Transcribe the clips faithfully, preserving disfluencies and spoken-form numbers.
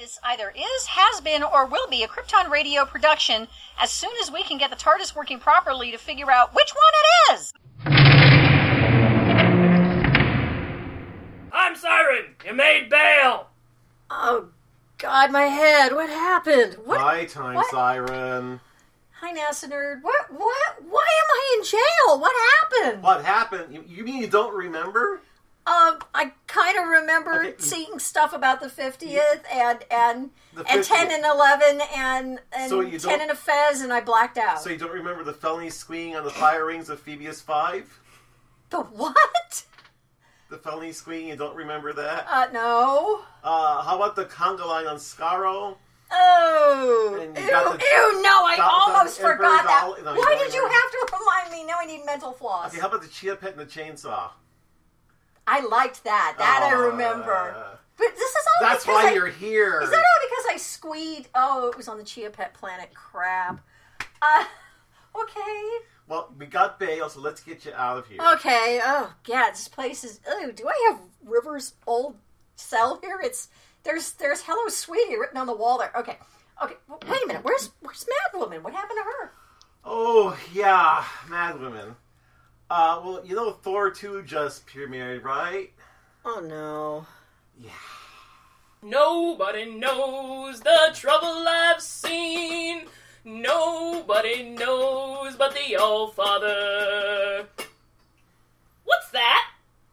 This either is, has been, or will be a Krypton Radio production as soon as we can get the TARDIS working properly to figure out which one it is. I'm Siren. You made bail. Oh, God, my head. What happened? What? Hi, Time what? Siren. Hi, NASA Nerd. What? What? Why am I in jail? What happened? What happened? You, you mean you don't remember? Um, I kind of remember Okay. seeing stuff about the fiftieth and and The and ten fiftieth. and eleven and and So you ten don't- and a fez, and I blacked out. So you don't remember the felony squeeing on the fire rings of Phoebus five? The what? The felony squeeing, you don't remember that? Uh, no. Uh, how about the conga line on Skaro? Oh. And you Ew, got the- ew, no, I Doll- almost Emperor forgot that. Doll- no, you Why don't did you remember? have to remind me? Now I need mental floss. Okay, how about the Chia Pet and the chainsaw? I liked that. That I Uh, remember. But this is all That's because why I, you're here. Is that all because I squeed? Oh, it was on the Chia Pet planet. Crap. Uh, okay. Well, we got bail, so let's get you out of here. Okay. Oh, God, this place is... Oh, do I have River's old cell here? It's... There's there's Hello Sweetie written on the wall there. Okay. Okay, well, wait a minute. Where's where's Mad Woman? What happened to her? Oh, yeah, Mad Women. Uh, well, you know Thor two just premiered, right? Oh, no. Yeah. Nobody knows the trouble I've seen. Nobody knows but the All-Father. What's that?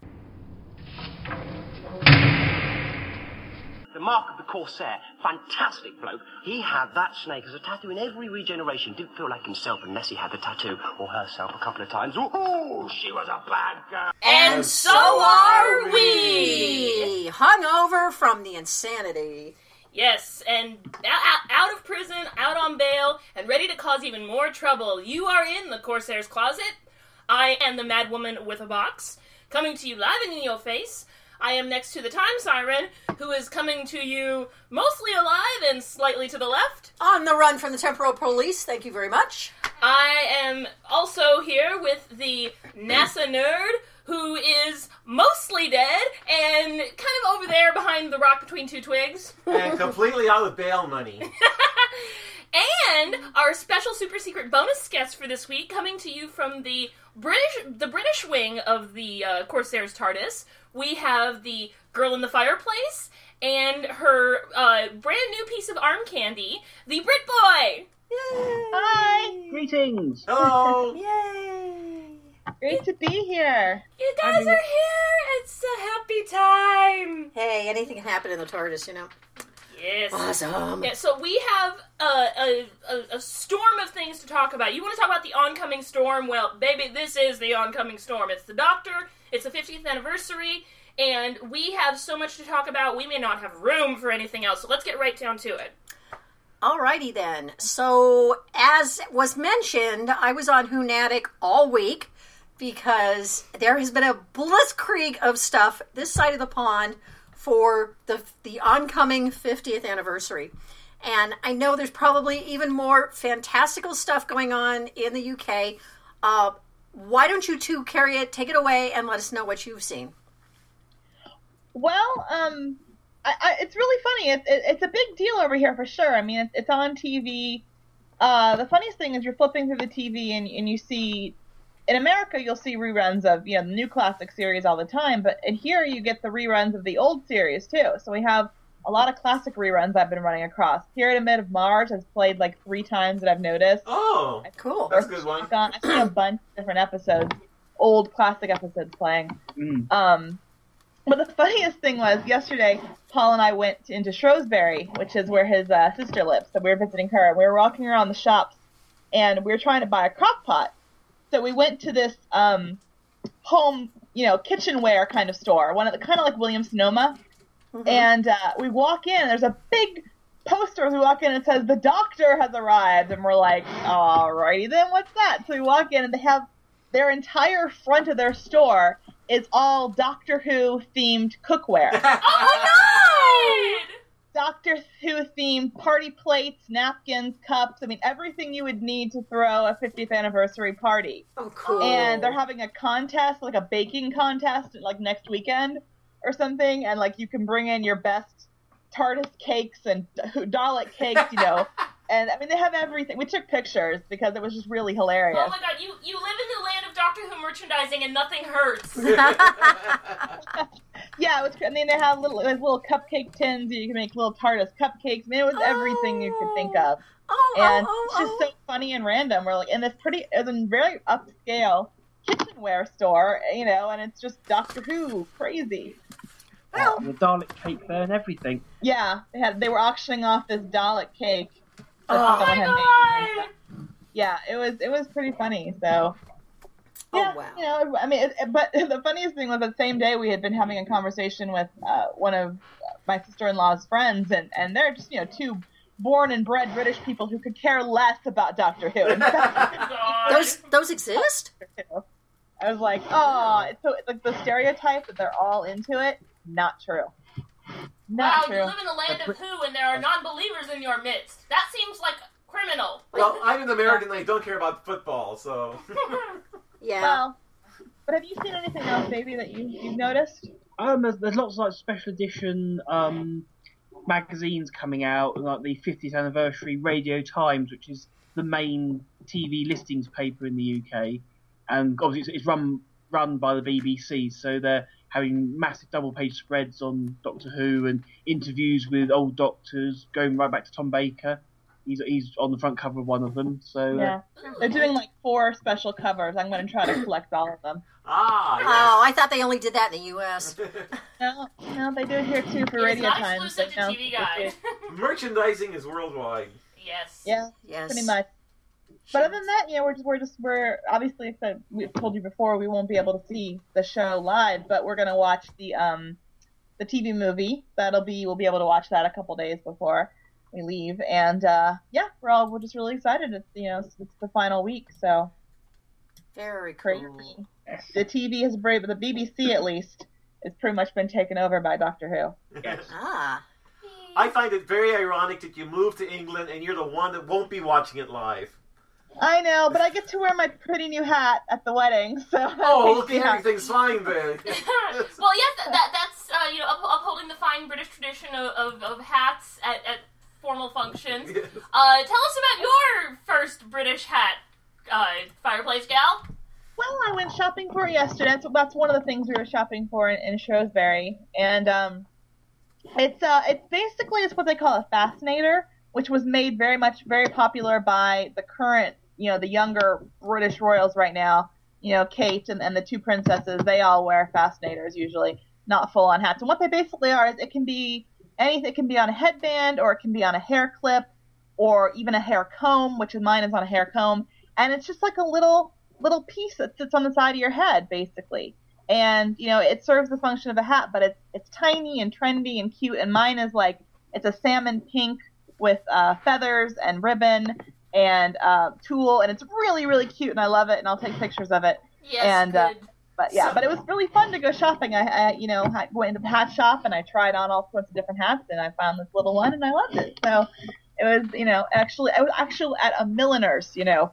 The Mark of the Corsair, fantastic bloke. He had that snake as a tattoo in every regeneration. Didn't feel like himself unless he had the tattoo, or herself a couple of times. Oh, she was a bad girl. And so are we! Hungover from the insanity. Yes, and out, out of prison, out on bail, and ready to cause even more trouble. You are in the Corsair's Closet. I am the Mad Woman with a box, coming to you live and in your face. I am next to the Time Siren, who is coming to you mostly alive and slightly to the left. On the run from the temporal police, thank you very much. I am also here with the NASA Nerd, who is mostly dead and kind of over there behind the rock between two twigs. And completely out of bail money. And our special super secret bonus guest for this week, coming to you from the British the British wing of the uh, Corsair's TARDIS, we have the girl in the fireplace and her uh, brand new piece of arm candy, the Brit Boy. Yay! Hi! Greetings! Hello! Yay! Great to be here! You guys are here! It's a happy time! Hey, anything can happen in the TARDIS, you know? Yes. Awesome. Yeah, so we have a, a, a, a storm of things to talk about. You want to talk about the oncoming storm? Well, baby, this is the oncoming storm. It's the Doctor, it's the fiftieth anniversary, and we have so much to talk about, we may not have room for anything else, so let's get right down to it. Alrighty then. So, as was mentioned, I was on Hunatic all week because there has been a blitzkrieg of stuff this side of the pond for the the oncoming fiftieth anniversary. And I know there's probably even more fantastical stuff going on in the U K. Uh, why don't you two carry it, take it away, and let us know what you've seen. Well, um, I, I, it's really funny. It, it, it's a big deal over here for sure. I mean, it's, it's on T V. Uh, the funniest thing is you're flipping through the T V and, and you see, in America, you'll see reruns of, you know, the new classic series all the time, but in here you get the reruns of the old series too. So we have a lot of classic reruns I've been running across. Pyramid of Mars has played like three times that I've noticed. Oh, Cool. that's a good one. I've seen a bunch of different episodes, old classic episodes playing. Mm. Um, but the funniest thing was yesterday, Paul and I went into Shrewsbury, which is where his uh, sister lives. So we were visiting her. We were walking around the shops, and we were trying to buy a crock pot. So we went to this um, home, you know, kitchenware kind of store, one of the kind of like Williams-Sonoma. Mm-hmm. And uh, we walk in, and there's a big poster as we walk in, and it says, "The Doctor has arrived." And we're like, alrighty then, what's that? So we walk in, and they have their entire front of their store is all Doctor Who themed cookware. Oh, no! Doctor Who themed party plates, napkins, cups. I mean, everything you would need to throw a fiftieth anniversary party. Oh, cool. And they're having a contest, like a baking contest, like next weekend or something. And like you can bring in your best TARDIS cakes and Dalek cakes, you know. And, I mean, they have everything. We took pictures because it was just really hilarious. Oh, my God. You, you live in the land of Doctor Who merchandising and nothing hurts. Yeah, it was. I mean, they have little, it was little cupcake tins. You can make little TARDIS cupcakes. I mean, it was everything you could think of. Oh, And oh, it's just oh, so funny and random. We're like in this pretty, it was a very upscale kitchenware store, you know, and it's just Doctor Who crazy. Well, the Dalek cake there and everything. Yeah, they had they were auctioning off this Dalek cake. that Oh someone my had God. made. Yeah, it was it was pretty funny. So. Yeah, oh wow. you know, I mean, it, but the funniest thing was the same day we had been having a conversation with uh, one of my sister-in-law's friends, and, and they're just, you know, two born and bred British people who could care less about Doctor Who. In fact, God. Those those exist? I was like, oh, it's so it's like the stereotype that they're all into it, not true. Wow, Not true. you live in the land of Who and there are non-believers in your midst. That seems like criminal. Well, I'm an American and I don't care about football, so... Yeah. Well, but have you seen anything else, baby, that you, you've noticed? Um, there's, there's lots of like special edition um, magazines coming out, like the fiftieth anniversary Radio Times, which is the main T V listings paper in the U K, and obviously it's, it's run run by the B B C, so they're having massive double-page spreads on Doctor Who and interviews with old doctors, going right back to Tom Baker. He's he's on the front cover of one of them. So Yeah. uh, They're doing like four special covers. I'm going to try to collect all of them. Ah, Oh, I thought they only did that in the U S. yes. No, no, they do it here too for It's Radio not Times. exclusive but to no, T V Guide. Merchandising is worldwide. Yes. Yeah, Yes. pretty much. But other than that, you know, we're just we're just we're obviously, if I, we've told you before, we won't be able to see the show live, but we're gonna watch the um the T V movie. That'll be we'll be able to watch that a couple days before we leave, and uh yeah, we're all we're just really excited. It's you know it's, it's the final week, so Very crazy. cool. The T V has brave, but the B B C at least has pretty much been taken over by Doctor Who. yes. Ah. I find it very ironic that you moved to England and you're the one that won't be watching it live. I know, but I get to wear my pretty new hat at the wedding, so that Oh, makes look, me happy. everything's fine then. well, yes, that, that that's uh, you know up, upholding the fine British tradition of, of, of hats at, at formal functions. Yes. Uh, tell us about your first British hat, uh, fireplace gal. Well, I went shopping for it yesterday. That's, that's one of the things we were shopping for in, in Shrewsbury, and um, it's uh, it's basically it's what they call a fascinator, which was made very much very popular by the current, you know, the younger British royals right now. You know, Kate and, and the two princesses, they all wear fascinators usually, not full on hats. And what they basically are is it can be anything. It can be on a headband, or it can be on a hair clip, or even a hair comb, which is mine is on a hair comb, and it's just like a little. little piece that sits on the side of your head, basically. And, you know, it serves the function of a hat, but it's it's tiny and trendy and cute, and mine is like, it's a salmon pink with uh, feathers and ribbon and uh, tulle, and it's really, really cute, and I love it, and I'll take pictures of it. Yes, And, good. uh, But yeah, but it was really fun to go shopping. I, I you know, I went into the hat shop, and I tried on all sorts of different hats, and I found this little one, and I loved it. So it was, you know, actually, I was actually at a milliner's, you know,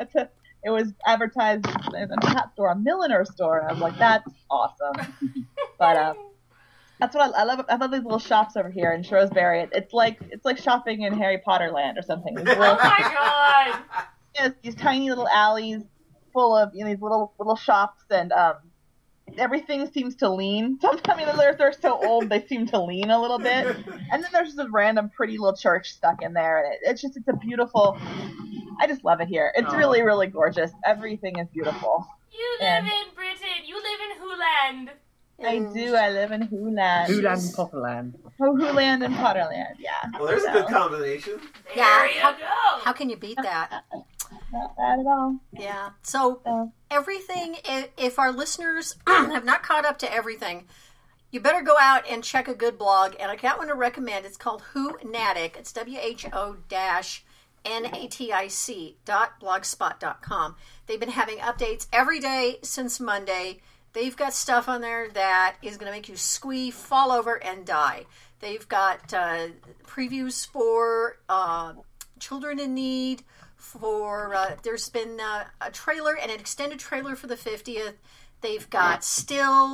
it was advertised in a hat store, a milliner store, and I was like, that's awesome. But uh, that's what I, I love. I love these little shops over here in Shrewsbury. It, it's like it's like shopping in Harry Potter land or something. These little, Oh my god! yes, these tiny little alleys full of, you know, these little little shops, and um, everything seems to lean. Sometimes, I mean, they're they're so old they seem to lean a little bit. And then there's just a random pretty little church stuck in there, and it, it's just it's a beautiful. I just love it here. It's Oh. really, really gorgeous. Everything is beautiful. You live And- in Britain. You live in Wholand. I do. I live in Hooland. Hooland and Potterland. Oh, Hooland and Potterland. Yeah. Well, there's a So, good combination. There Yeah, you how- go. How can you beat that? Not bad at all. Yeah. So So, everything, i- if our listeners have not caught up to everything, you better go out and check a good blog. And I got one to recommend. It's called Whonatic. It's W H O dash N A T I C dot blogspot dot com. They've been having updates every day since Monday. They've got stuff on there that is going to make you squee, fall over, and die. They've got uh, previews for uh, Children in Need. For uh, there's been uh, a trailer and an extended trailer for the fiftieth. They've got stills.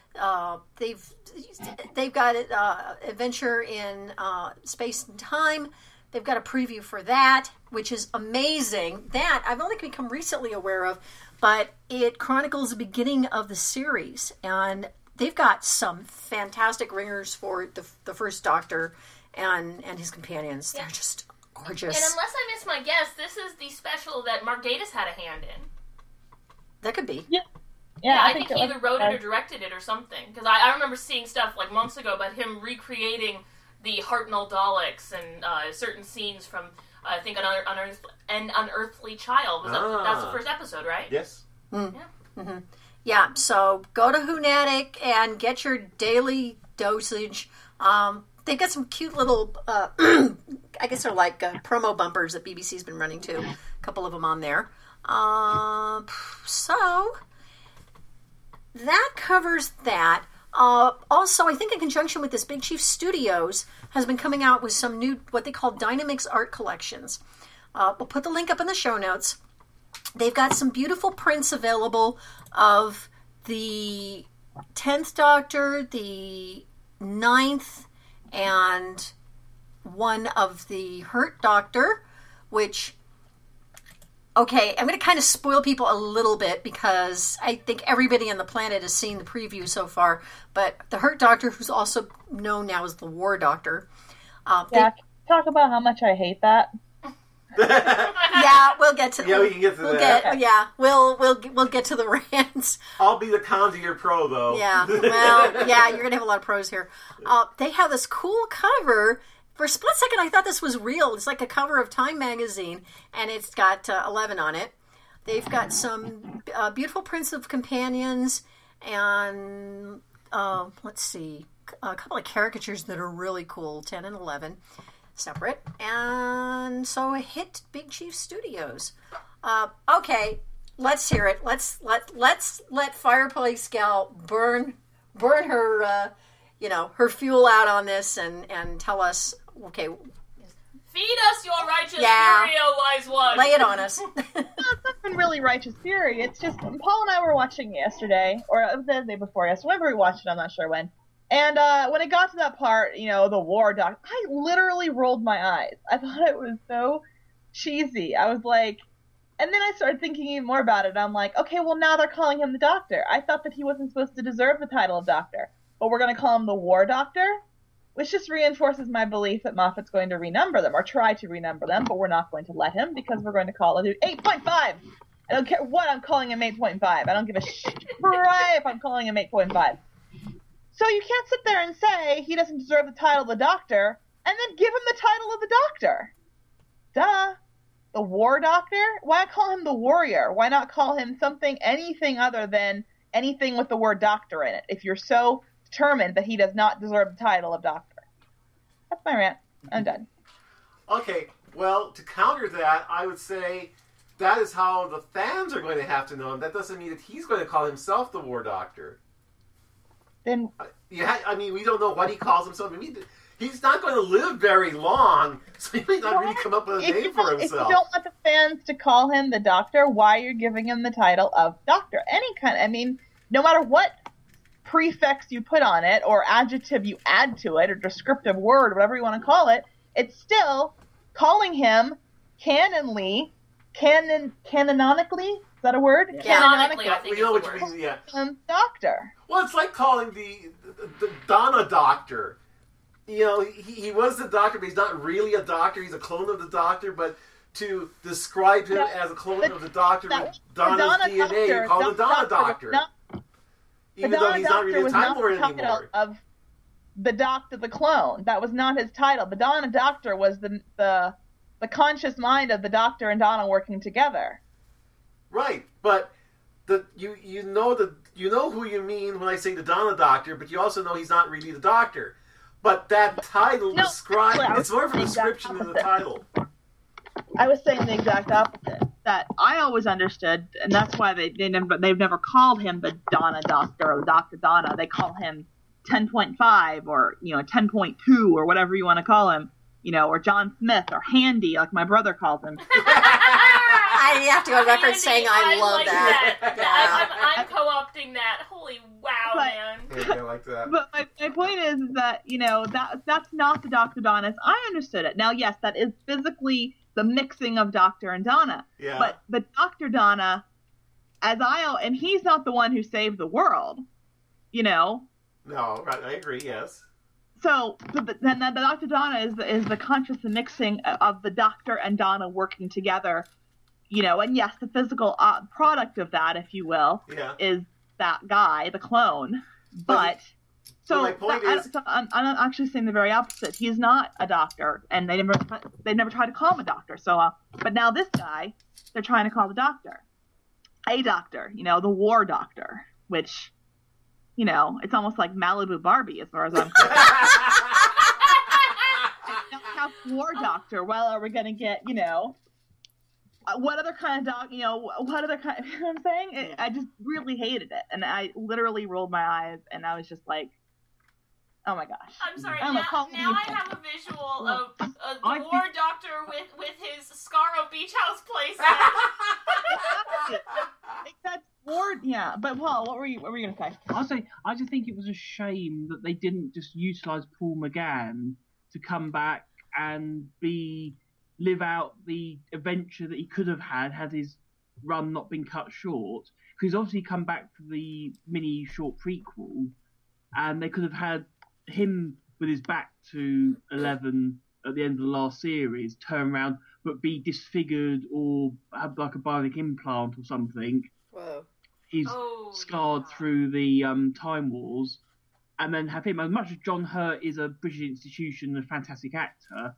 Uh, they've they've got uh, Adventure in uh, Space and Time. They've got a preview for that, which is amazing. That I've only become recently aware of, but it chronicles the beginning of the series, and they've got some fantastic ringers for the the first Doctor and and his companions. Yeah. They're just gorgeous. And unless I miss my guess, this is the special that Mark Gatiss had a hand in. That could be. Yeah. Yeah, Yeah, I, I think, think he it either was- wrote it or directed it or something. Because I, I remember seeing stuff like months ago about him recreating the Hartnell Daleks and uh, certain scenes from, uh, I think, an, Unearth- Unearth- An Unearthly Child. Was that, Ah. that was the first episode, right? Yes. Mm. Yeah. Mm-hmm. Yeah, so go to Whonatic and get your daily dosage. Um, they've got some cute little, uh, I guess they're like uh, promo bumpers that B B C's been running too. A couple of them on there. Uh, so that covers that. Uh, also, I think in conjunction with this, Big Chief Studios has been coming out with some new, what they call Dynamix art collections. Uh, we'll put the link up in the show notes. They've got some beautiful prints available of the tenth Doctor, the ninth, and one of the Hurt Doctor, which... Okay, I'm going to kind of spoil people a little bit because I think everybody on the planet has seen the preview so far. But the Hurt Doctor, who's also known now as the War Doctor. Uh, they- Yeah, talk about how much I hate that. yeah, we'll get to. Yeah, we can get to we'll that. Get, yeah, we'll we'll we'll get to the rants. I'll be the con to your pro, though. Yeah, well, yeah, you're gonna have a lot of pros here. Uh, they have this cool cover. For a split second, I thought this was real. It's like a cover of Time magazine, and it's got uh, eleven on it. They've got some uh, beautiful prints of companions, and uh, let's see, a couple of caricatures that are really cool, ten and eleven, separate. And so it hit Big Chief Studios. Uh, okay, let's hear it. Let's let let's let Fireplace Gal burn burn her. Uh, you know, her fuel out on this and, and tell us, okay, Feed us your righteous Yeah. fury, O wise one. lay it on us. It's not even really righteous fury. It's just Paul and I were watching it yesterday, or it was the day before yesterday. Whenever we watched it, I'm not sure when. And uh, when it got to that part, you know, the war doc, I literally rolled my eyes. I thought it was so cheesy. I was like, and then I started thinking even more about it. I'm like, okay, well now they're calling him the Doctor. I thought that he wasn't supposed to deserve the title of Doctor, but we're going to call him the War Doctor, which just reinforces my belief that Moffat's going to renumber them, or try to renumber them, but we're not going to let him, because we're going to call it eight point five. I don't care what I'm calling him eight point five. I don't give a shit if I'm calling him eight point five. So you can't sit there and say he doesn't deserve the title of the Doctor, and then give him the title of the Doctor. Duh. The War Doctor? Why call him the Warrior? Why not call him something, anything other than anything with the word Doctor in it, if you're so determined that he does not deserve the title of Doctor? That's my rant. I'm done. Okay, well, to counter that, I would say that is how the fans are going to have to know him. That doesn't mean that he's going to call himself the War Doctor. Then Uh, Yeah, I mean, we don't know what he calls himself. I mean, he's not going to live very long, so he may not really come up with a if name you, for don't, if you himself. don't want the fans to call him the Doctor, why are you giving him the title of Doctor? Any kind. I mean, no matter what prefix you put on it, or adjective you add to it, or descriptive word, whatever you want to call it, it's still calling him canonly, canon, canonically. Is that a word? Canonically, I think We know it's what the you word. mean, yeah. Um, Doctor. Well, it's like calling the, the, the Donna Doctor. You know, he, he was the Doctor, but he's not really a Doctor. He's a clone of the Doctor, but to describe him Yeah, as a clone but of the Doctor that- with Donna's Donna D N A, Doctor, you call him the Donna Doctor was Doctor. not- even the though Donna he's not Doctor really a was Time not Lord the title anymore. of the Doctor, the clone. That was not his title. The Donna Doctor was the the the conscious mind of the Doctor and Donna working together. Right, but the you you know the you know who you mean when I say the Donna Doctor, but you also know he's not really the Doctor. But that title No, describes actually, I it's more of a was saying description the than the title. I was saying the exact opposite. That I always understood, and that's why they, they never they've never called him the Donna Doctor or Doctor Donna. They call him ten point five or you know ten point two or whatever you want to call him, you know, or John Smith or Handy, like my brother calls him. I have to go on record Andy, saying I, love like that. that. Yeah. I'm, I'm, I'm co-opting that. Holy wow. Wow, But- man. Yeah, I like that. But my, my point is that, you know, that that's not the Doctor Donna as I understood it. Now, yes, that is physically the mixing of Doctor and Donna. Yeah. But the Doctor Donna, as I, and he's not the one who saved the world, you know? No, right, I agree, yes. So, so the, then the Doctor Donna is the, is the conscious mixing of the Doctor and Donna working together, you know, and yes, the physical uh, product of that, if you will, Yeah. is that guy, the clone. But, But so, my point that- I- is- so I'm, I'm actually saying the very opposite. He's not a doctor, and they never they never tried to call him a doctor. So, uh, but now this guy, they're trying to call the doctor a doctor, you know, the war doctor, which, you know, it's almost like Malibu Barbie as far as I'm concerned. Have war doctor. Well, are we gonna get, you know, uh, what other kind of doc, you know, what other kind, you know what I'm saying? It, I just really hated it, and I literally rolled my eyes, and I was just like, oh my gosh. I'm sorry. I don't know, Now, call me now I a- have a visual Well, of uh, the I war think- doctor with with his Scarro Beach House place. Except war, yeah. But Paul, what were you, what were you gonna say? I say, I just think it was a shame that they didn't just utilize Paul McGann to come back and be live out the adventure that he could have had had his run not been cut short. Because he's obviously come back for the mini short prequel, and they could have had him with his back to Eleven at the end of the last series, turn around but be disfigured or have like a bionic implant or something. Whoa. He's Oh, scarred yeah. through the um, Time Wars, and then have him. As much as John Hurt is a British institution, a fantastic actor,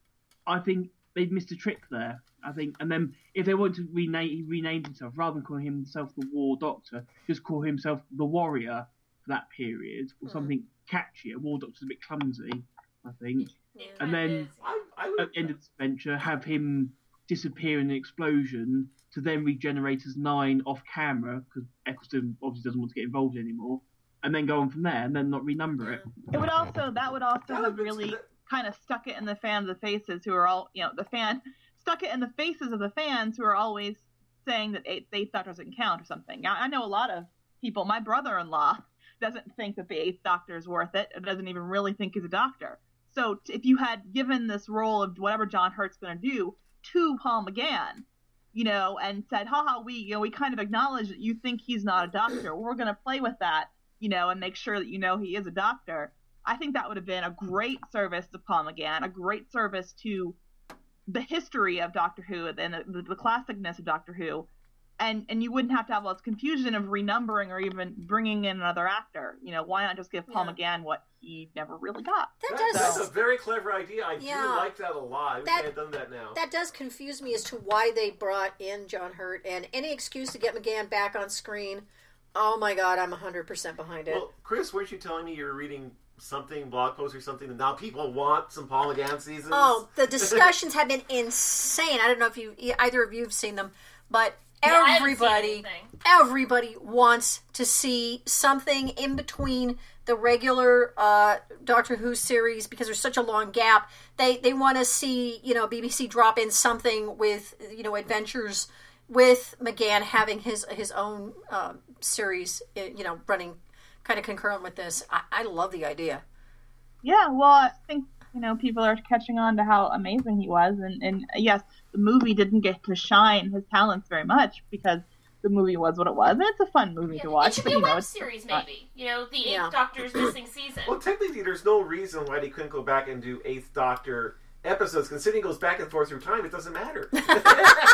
I think they'd missed a trick there. I think, and then if they wanted to rename, he renamed himself rather than calling himself the War Doctor, just call himself the Warrior for that period or Hmm. something catchier. War Doctor's a bit clumsy, I think. It And kinda then- is. I, I would, At the end of this adventure, have him disappear in an explosion to then regenerate as Nine off camera because Eccleston obviously doesn't want to get involved anymore, and then go on from there and then not renumber it. It would also, that would also That have would've been- really kind of stuck it in the fans of the faces who are all, you know, the fan, stuck it in the faces of the fans who are always saying that eighth, eighth Doctor doesn't count or something. I, I know a lot of people, my brother-in-law doesn't think that the eighth Doctor is worth it, and doesn't even really think he's a doctor. So t- if you had given this role of whatever John Hurt's going to do to Paul McGann, you know, and said, haha, we, you know, we kind of acknowledge that you think he's not a doctor. We're going to play with that, you know, and make sure that you know he is a doctor. I think that would have been a great service to Paul McGann, a great service to the history of Doctor Who and the, the classicness of Doctor Who. And and you wouldn't have to have all this confusion of renumbering or even bringing in another actor. You know, why not just give Paul Yeah. McGann what he never really got? That that, does that's a very clever idea. I Yeah. do like that a lot. I wish That- I had done that now. that does confuse me as to why they brought in John Hurt, and any excuse to get McGann back on screen. Oh my God, I'm one hundred percent behind it. Well, Chris, weren't you telling me you were reading something, blog post or something, that now people want some Paul McGann seasons? Oh, the discussions have been insane. I don't know if you either of you have seen them, but Yeah, I haven't seen everybody, anything. everybody wants to see something in between the regular uh, Doctor Who series because there's such a long gap. They they want to see, you know, B B C drop in something with, you know, adventures with McGann having his his own um, series, you know, running kind of concurrent with this. I, I love the idea. Yeah, well, I think, you know, people are catching on to how amazing he was. And, and yes, the movie didn't get to shine his talents very much because the movie was what it was. And it's a fun movie Yeah, to watch. it should but, be a you know, web it's series, not- maybe. You know, the Eighth Yeah. Doctor's missing season. Well, technically, there's no reason why they couldn't go back and do Eighth Doctor episodes. Considering it goes back and forth through time, it doesn't matter. There you go.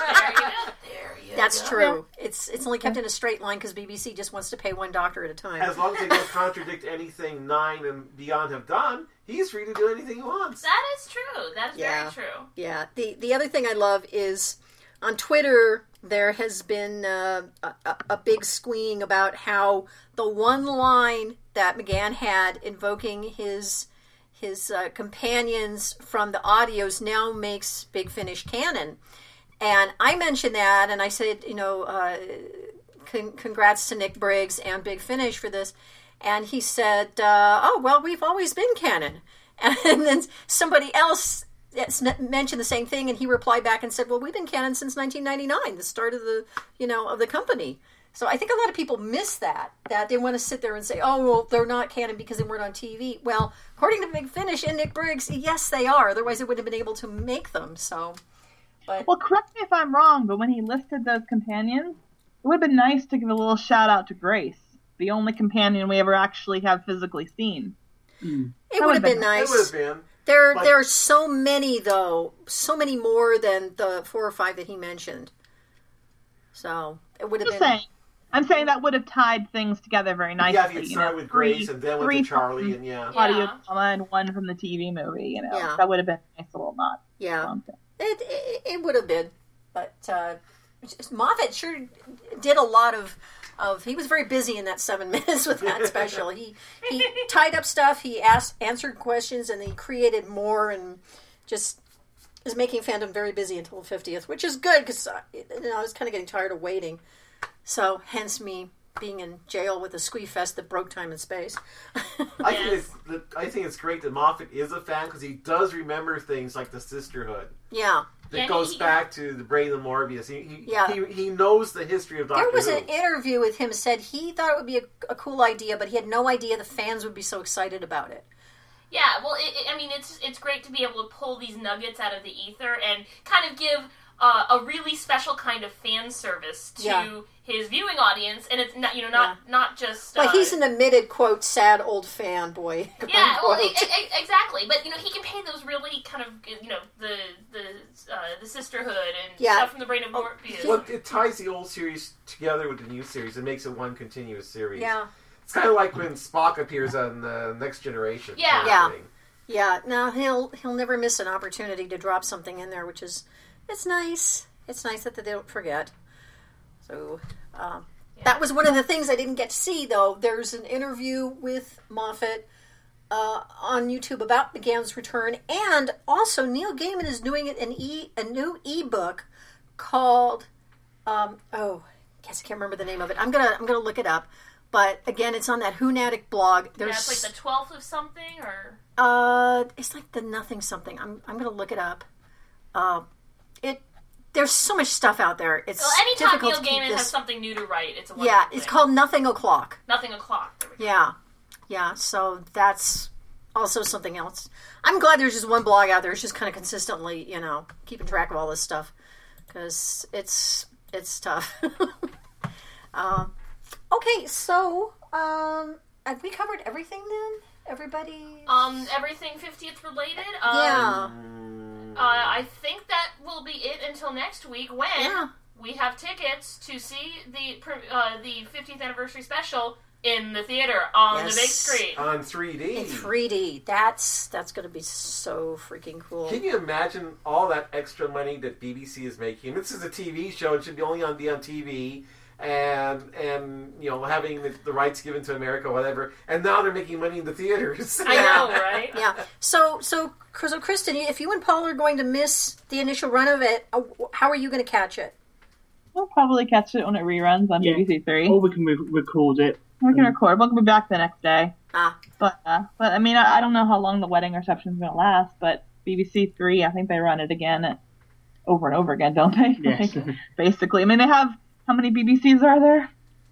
There you That's go. true. It's it's only kept in a straight line because B B C just wants to pay one doctor at a time. As long as they don't contradict anything Nine and Beyond have done, he's free to do anything he wants. That is true. That is Yeah. very true. Yeah. The the other thing I love is on Twitter there has been uh, a, a, a big squeeing about how the one line that McGann had invoking his his uh, companions from the audios now makes Big Finish canon. And I mentioned that, and I said, you know, uh, con- congrats to Nick Briggs and Big Finish for this. And he said, uh, oh, well, we've always been canon. And then somebody else mentioned the same thing, and he replied back and said, well, we've been canon since nineteen ninety-nine, the start of the, you know, of the company. So I think a lot of people miss that, that they want to sit there and say, oh, well, they're not canon because they weren't on T V. Well, according to Big Finish and Nick Briggs, yes, they are. Otherwise, they wouldn't have been able to make them. So, but Well, correct me if I'm wrong, but when he listed those companions, it would have been nice to give a little shout out to Grace, the only companion we ever actually have physically seen. it would have been It nice. would have been. There, But- there are so many, though. So many more than the four or five that he mentioned. So, it would have Just been... saying. I'm saying that would have tied things together very nicely. Yeah, if you you start know, with three- Grace and then went three to Charlie, from and yeah. audio Yeah. drama and one from the T V movie. You know, Yeah. that would have been a nice little nod. Yeah. Something. It, it, it would have been, but uh, Moffat sure did a lot of, of. He was very busy in that seven minutes with that special. He he tied up stuff. He asked, answered questions, and he created more, and just is making fandom very busy until the fiftieth, which is good because uh, you know, I was kind of getting tired of waiting. So hence me being in jail with a squee fest that broke time and space. I think it's I think it's great that Moffat is a fan because he does remember things like the Sisterhood. Yeah. That Yeah, goes he- back to the Brain of Morbius. He he, Yeah. he he knows the history of Doctor There was Who. an interview with him said he thought it would be a, a cool idea, but he had no idea the fans would be so excited about it. Yeah, well, it, it, I mean, it's it's great to be able to pull these nuggets out of the ether and kind of give uh, a really special kind of fan service to Yeah. his viewing audience, and it's not, you know, not not just. But uh, he's an admitted, quote, sad old fanboy. Yeah, well, unquote. e- e- exactly. But you know, he can pay those really kind of, you know, the the uh, the sisterhood and Yeah. stuff from the Brain of Morbius. Well, it ties the old series together with the new series and makes it one continuous series. Yeah. It's kind of like when Spock appears on the Next Generation. Yeah. kind of Yeah. thing. Yeah, no, he'll he'll never miss an opportunity to drop something in there, which is it's nice. It's nice that they don't forget. So um, that was one of the things I didn't get to see, though. There's an interview with Moffat uh, on YouTube about McGann's return, and also Neil Gaiman is doing an e a new ebook called um, oh, I guess I can't remember the name of it. I'm gonna I'm gonna look it up. But again, it's on that Whonatic blog. There's yeah, it's like the twelfth of something, or uh, it's like the nothing something. I'm I'm gonna look it up. Uh, it there's so much stuff out there. It's well, anytime difficult Neil to keep Gaiman this. has something new to write, it's a wonderful Yeah, it's thing. called Nothing O'clock. Nothing O'Clock. There we go. Yeah, yeah. So that's also something else. I'm glad there's just one blog out there. It's just kind of consistently, you know, keeping track of all this stuff because it's it's tough. um, okay, so um, have we covered everything then? Everybody? Um, everything fiftieth related. Um, yeah. Uh, I think that will be it until next week when Yeah. we have tickets to see the pr- uh, the fiftieth anniversary special in the theater on Yes. the big screen. On three D. In three D. That's that's going to be so freaking cool. Can you imagine all that extra money that B B C is making? This is a T V show; it should be only on be on T V, and and you know having the, the rights given to America, whatever. And now they're making money in the theaters. I know, right? Yeah. So, so, so, Kristen, if you and Paul are going to miss the initial run of it, uh, how are you going to catch it? We'll probably catch it when it reruns on Yeah. B B C Three. Or we can re- record it. We can record. We'll be back the next day. Ah. But, uh, but I mean, I, I don't know how long the wedding reception is going to last, but B B C Three, I think they run it again at, over and over again, don't they? Yes. Like, basically. I mean, they have, how many B B Cs are there?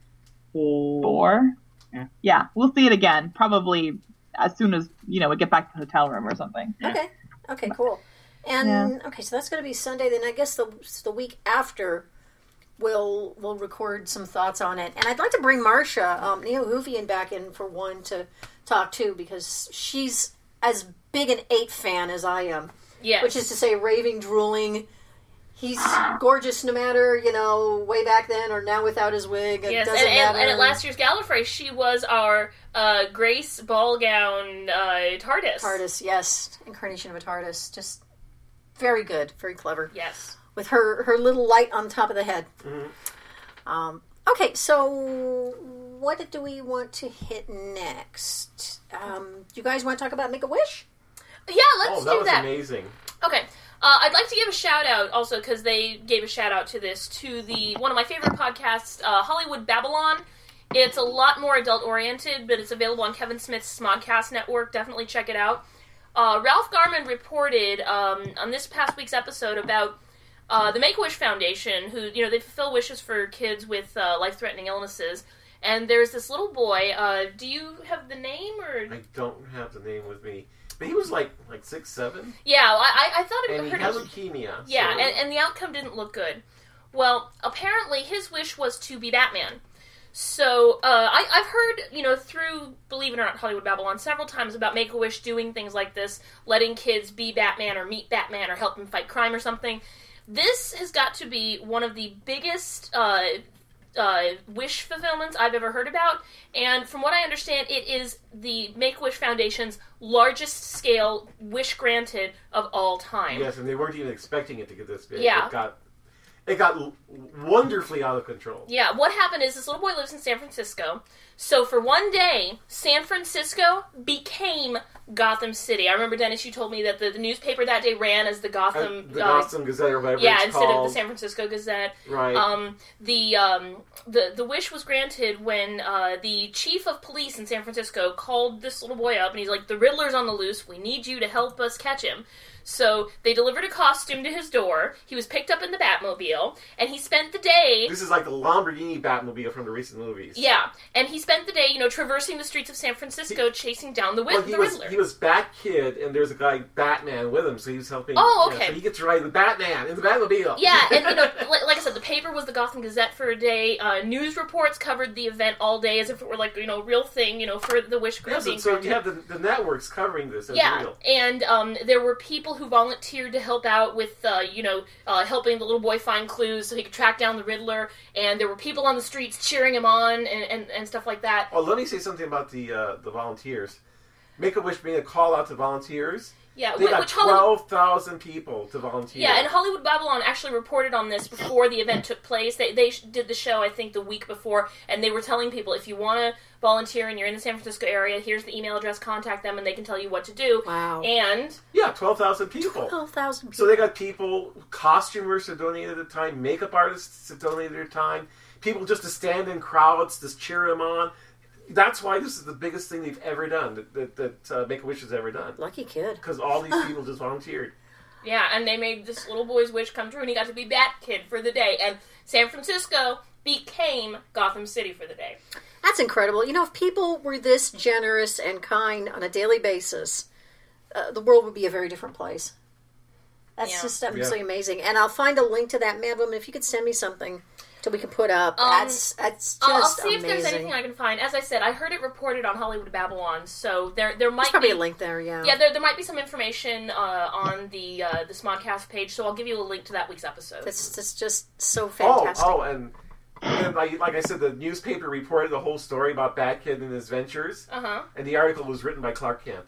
Or Four? Yeah. Yeah, we'll see it again, probably as soon as, you know, we get back to the hotel room or something. Okay. Okay, cool. And, Yeah. okay, so that's going to be Sunday. Then I guess the the week after, we'll we'll record some thoughts on it. And I'd like to bring Marcia, um, Neo Hoovian, back in for one to talk to, because she's as big an eight fan as I am. Yes. Which is to say, raving, drooling. He's gorgeous no matter, you know, way back then or now without his wig. It Yes, and, doesn't and, matter. and at last year's Gallifrey, she was our uh, Grace ball gown uh, TARDIS. TARDIS, yes. Incarnation of a TARDIS. Just very good, very clever. Yes. With her, her little light on top of the head. Mhm. Um, okay, so what do we want to hit next? Um, do you guys want to talk about Make-A-Wish? Yeah, let's Oh, that do was that. amazing. Okay. Uh, I'd like to give a shout out also because they gave a shout out to this to the one of my favorite podcasts, uh, Hollywood Babylon. It's a lot more adult oriented, but it's available on Kevin Smith's Smodcast network. Definitely check it out. Uh, Ralph Garman reported um, on this past week's episode about uh, the Make-A-Wish Foundation, who, you know, they fulfill wishes for kids with uh, life-threatening illnesses. And there's this little boy. Uh, do you have the name? Or I don't have the name with me. But he was like like six, seven. Yeah, I, I thought it And he heard had it- leukemia. Yeah, so- and, and the outcome didn't look good. Well, apparently his wish was to be Batman. So, uh, I, I've heard, you know, through, believe it or not, Hollywood Babylon several times about Make-A-Wish doing things like this, letting kids be Batman or meet Batman or help them fight crime or something. This has got to be one of the biggest uh, uh, wish fulfillments I've ever heard about, and from what I understand, it is the Make-A-Wish Foundation's largest scale wish granted of all time. Yes, and they weren't even expecting it to get this big. Yeah. It got, it got l- wonderfully out of control. Yeah, what happened is this little boy lives in San Francisco. So for one day, San Francisco became Gotham City. I remember, Dennis, you told me that the, the newspaper that day ran as the Gotham... Uh, the uh, Gotham Gazette or whatever Yeah, it's instead called. of the San Francisco Gazette. Right. Um, the, um, the the wish was granted when uh, the chief of police in San Francisco called this little boy up, and he's like, the Riddler's on the loose. We need you to help us catch him. So they delivered a costume to his door. He was picked up in the Batmobile, and he spent the day... This is like the Lamborghini Batmobile from the recent movies. Yeah, and he spent the day, you know, traversing the streets of San Francisco, He- chasing down the, Well, Wid- he the was Riddler. he was Bat Kid, and there's a guy Batman with him, so he was helping. Oh, yeah, okay. so he gets to ride with Batman in the Batmobile. Yeah, and you know, like, like I said, the paper was the Gotham Gazette for a day. Uh, news reports covered the event all day as if it were like, you know, a real thing, you know, for the Wish Group Yeah, so, being so granted. you have the, the networks covering this as Yeah, real. and um, there were people who volunteered to help out with, uh, you know, uh, helping the little boy find clues so he could track down the Riddler, and there were people on the streets cheering him on and, and, and stuff like that. Oh, let me say something about the uh, the volunteers. Make-A-Wish being a call out to volunteers. Yeah, They wh- got which Hollywood... twelve thousand people to volunteer. Yeah, and Hollywood Babylon actually reported on this before the event took place. They they did the show, I think, the week before, and they were telling people, if you want to volunteer and you're in the San Francisco area, here's the email address, contact them, and they can tell you what to do. Wow. And, Yeah, twelve thousand people. twelve thousand people. So they got people, costumers to donate their time, makeup artists to donate their time, people just to stand in crowds, to cheer them on. That's why this is the biggest thing they've ever done, that, that, that uh, Make-A-Wish has ever done. Lucky kid. Because all these people just volunteered. yeah, and they made this little boy's wish come true, and he got to be Bat Kid for the day. And San Francisco became Gotham City for the day. That's incredible. You know, if people were this generous and kind on a daily basis, uh, the world would be a very different place. That's Yeah. just absolutely Yeah. amazing. And I'll find a link to that Mad Woman if you could send me something so we can put up. Um, that's that's just I'll, I'll see amazing. if there's anything I can find. As I said, I heard it reported on Hollywood Babylon, so there there might There's probably be a link there, yeah. Yeah, there, there might be some information uh, on the uh, the Smodcast page, so I'll give you a link to that week's episode. That's, that's just so Oh, fantastic. oh, and, and like, like I said, the newspaper reported the whole story about Bat Kid and his ventures, Uh huh. and the article was written by Clark Kent.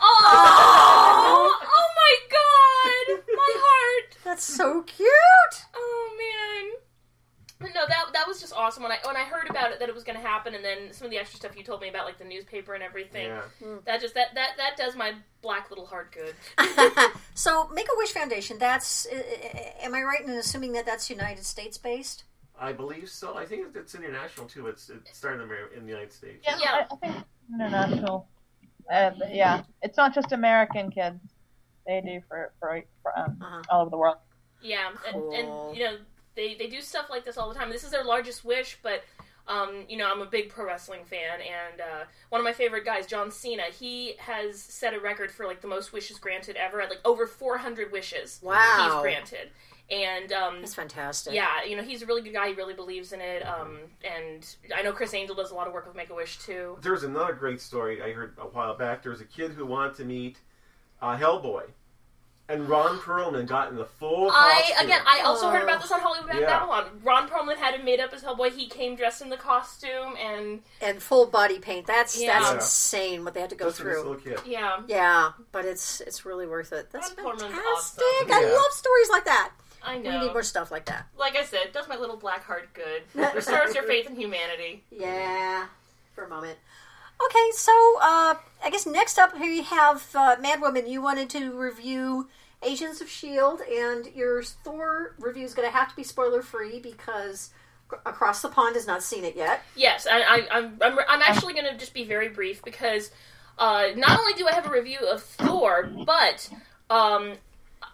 Oh! Oh my god! My heart! That's so cute. Oh man! But no, that that was just awesome when I when I heard about it that it was going to happen, and then some of the extra stuff you told me about, like the newspaper and everything. Yeah. That just that that that does my black little heart good. So, Make-A-Wish Foundation, that's, uh, am I right in assuming that that's United States based? I believe so. I think it's international, too. It's, it started in Amer- in the United States. Yeah, Yeah. I, I think international. Uh, but yeah, it's not just American kids. They do for for, for um, Uh-huh. all over the world. Yeah, Cool. and, and you know they they do stuff like this all the time. This is their largest wish, but um, you know I'm a big pro wrestling fan, and uh, one of my favorite guys, John Cena, he has set a record for like the most wishes granted ever, at like over four hundred wishes Wow. he's granted, and um, That's fantastic. yeah, you know he's a really good guy. He really believes in it, um, and I know Chris Angel does a lot of work with Make a Wish too. There was another great story I heard a while back. There was a kid who wanted to meet uh, Hellboy. And Ron Perlman got in the full I costume. again, I also heard Oh. about this on Hollywood Yeah. Babylon. Ron Perlman had him made up as Hellboy. He came dressed in the costume, and And full body paint. That's Yeah. that's Yeah. insane what they had to go Just for this through. little kid. yeah. Yeah, but it's it's really worth it. That's Ron Perlman's fantastic. awesome. I Yeah. love stories like that. I We know. need more stuff like that. Like I said, does my little black heart good. Restores your faith in humanity. Yeah, for a moment. Okay, so uh, I guess next up here you have uh, Mad Woman. You wanted to review Agents of S H I E L D, and your Thor review is going to have to be spoiler free because Across the Pond has not seen it yet. Yes, I, I, I'm, I'm. I'm actually going to just be very brief because uh, not only do I have a review of Thor, but um,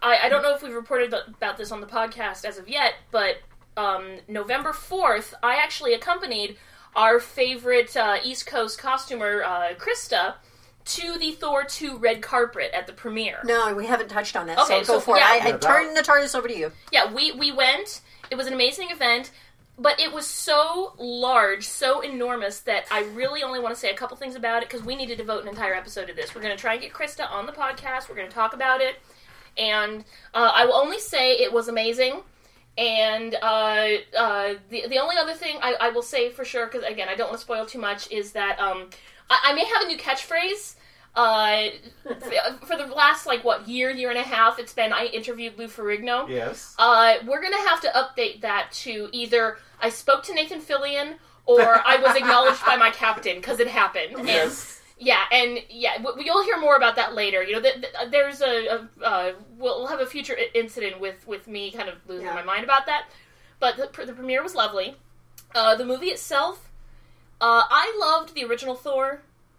I, I don't know if we've reported th- about this on the podcast as of yet, but um, November fourth, I actually accompanied our favorite uh, East Coast costumer, uh, Krista, to the Thor two red carpet at the premiere. No, we haven't touched on that, Okay, so go so, for yeah. it. I, I Yeah, turn the TARDIS over to you. Yeah, we, we went. It was an amazing event, but it was so large, so enormous, that I really only want to say a couple things about it, because we need to devote an entire episode to this. We're going to try and get Krista on the podcast. We're going to talk about it. And uh, I will only say it was amazing. And uh, uh, the the only other thing I, I will say for sure, because again, I don't want to spoil too much, is that um, I, I may have a new catchphrase. Uh, for the last, like, what, year, year and a half, it's been I interviewed Lou Ferrigno. Yes. Uh, we're going to have to update that to either I spoke to Nathan Fillion or I was acknowledged by my captain, because it happened. And, Yes. yeah, and yeah, w- you'll hear more about that later. You know, th- th- there's a, a uh, we'll have a future I- incident with, with me kind of losing Yeah. my mind about that. But the, pr- the premiere was lovely. Uh, the movie itself, uh, I loved the original Thor,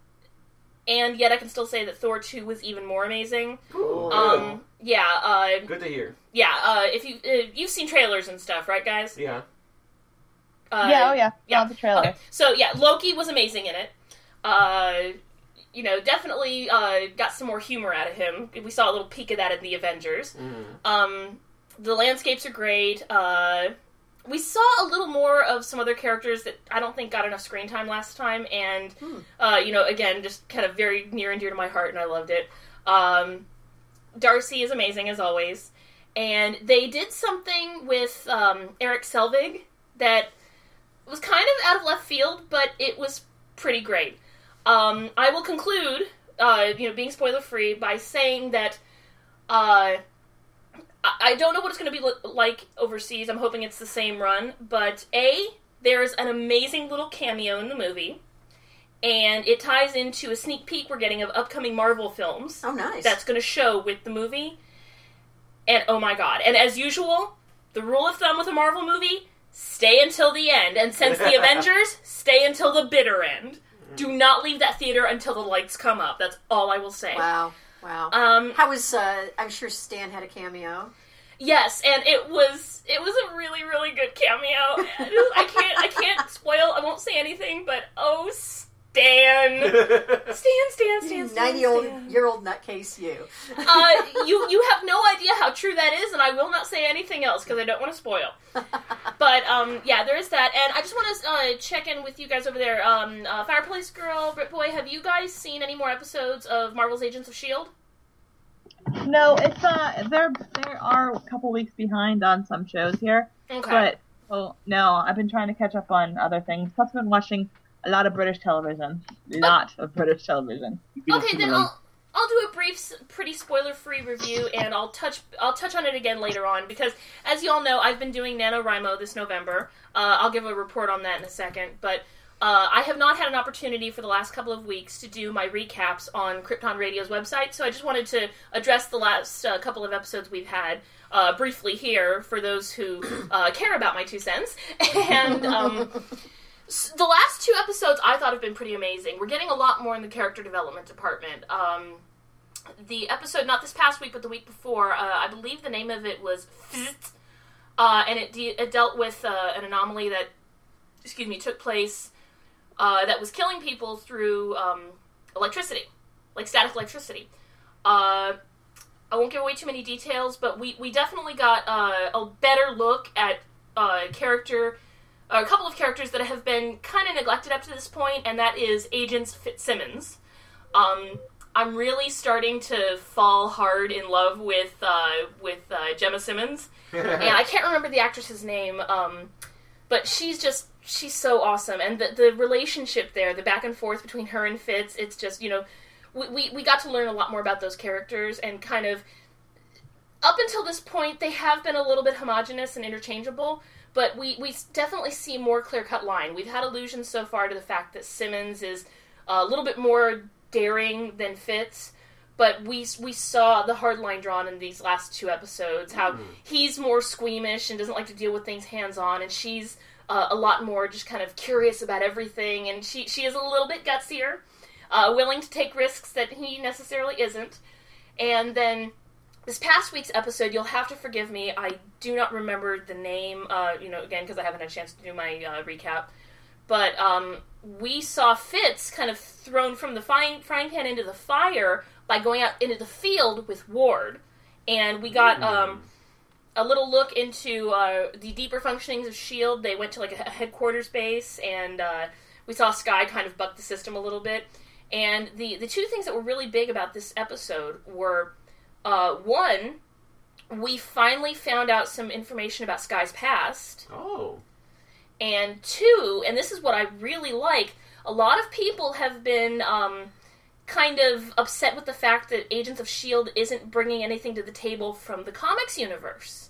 and yet I can still say that Thor two was even more amazing. Cool. Um, yeah, uh, Good to hear. yeah. Uh, if you uh, you've seen trailers and stuff, right, guys? Yeah. Uh, yeah, oh yeah, yeah. yeah, the trailer. Okay, so yeah, Loki was amazing in it. Uh, you know, definitely uh, got some more humor out of him. We saw a little peek of that in the Avengers. Mm. Um, the landscapes are great. Uh, we saw a little more of some other characters that I don't think got enough screen time last time, and Hmm. uh, you know, again, just kind of very near and dear to my heart, and I loved it. Um, Darcy is amazing as always, and they did something with um, Eric Selvig that was kind of out of left field, but it was pretty great. Um, I will conclude, uh, you know, being spoiler free, by saying that uh, I don't know what it's going to be li- like overseas. I'm hoping it's the same run. But A, there's an amazing little cameo in the movie. And it ties into a sneak peek we're getting of upcoming Marvel films. Oh, nice. That's going to show with the movie. And oh my god. And as usual, the rule of thumb with a Marvel movie, stay until the end. And since the Avengers, stay until the bitter end. Do not leave that theater until the lights come up. That's all I will say. Wow. Wow. Um, How was, uh, I'm sure Stan had a cameo. Yes, and it was it was a really really good cameo. I can't I can't spoil. I won't say anything, but oh Stan, Stan, Stan, Stan, Stan, ninety-year-old nutcase you. uh, you you have no idea how true that is, and I will not say anything else because I don't want to spoil. But um, yeah, there is that, and I just want to uh, check in with you guys over there. Um, uh, Fireplace Girl, Britboy, have you guys seen any more episodes of Marvel's Agents of S H I E L D? No, it's uh, there there are a couple weeks behind on some shows here, Okay. but well, no, I've been trying to catch up on other things. Plus, I've been watching a lot of British television, lot of British television. Okay, then I'll I'll do a brief, s- pretty spoiler-free review, and I'll touch I'll touch on it again later on because, as you all know, I've been doing NaNoWriMo this November. Uh, I'll give a report on that in a second, but uh, I have not had an opportunity for the last couple of weeks to do my recaps on Krypton Radio's website, so I just wanted to address the last uh, couple of episodes we've had uh, briefly here for those who uh, care about my two cents. And um, s- the last two episodes I thought have been pretty amazing. We're getting a lot more in the character development department. Um, the episode, not this past week, but the week before, uh, I believe the name of it was Fzt, uh, and it, de- it dealt with uh, an anomaly that, excuse me, took place uh, that was killing people through um, electricity, like static electricity. Uh, I won't give away too many details, but we, we definitely got uh, a better look at uh, character, uh, a couple of characters that have been kind of neglected up to this point, and that is Agents Fitzsimmons. Um, I'm really starting to fall hard in love with uh, with uh, Gemma Simmons, and I can't remember the actress's name, um, but she's just she's so awesome, and the the relationship there, the back and forth between her and Fitz, it's just, you know, we we, we got to learn a lot more about those characters, and kind of up until this point they have been a little bit homogenous and interchangeable, but we we definitely see more clear cut line. We've had allusions so far to the fact that Simmons is a little bit more daring than Fitz, but we we saw the hard line drawn in these last two episodes, how mm. he's more squeamish and doesn't like to deal with things hands-on, and she's uh, a lot more just kind of curious about everything, and she, she is a little bit gutsier, uh, willing to take risks that he necessarily isn't. And then this past week's episode, you'll have to forgive me, I do not remember the name, uh, you know, again, because I haven't had a chance to do my uh, recap, but um, we saw Fitz kind of thrown from the frying, frying pan into the fire by going out into the field with Ward. And we got um, a little look into uh, the deeper functionings of S H I E L D. They went to like a headquarters base, and uh, we saw Skye kind of buck the system a little bit. And the, the two things that were really big about this episode were, uh, one, we finally found out some information about Skye's past. Oh. And two, and this is what I really like, a lot of people have been um, kind of upset with the fact that Agents of S H I E L D isn't bringing anything to the table from the comics universe.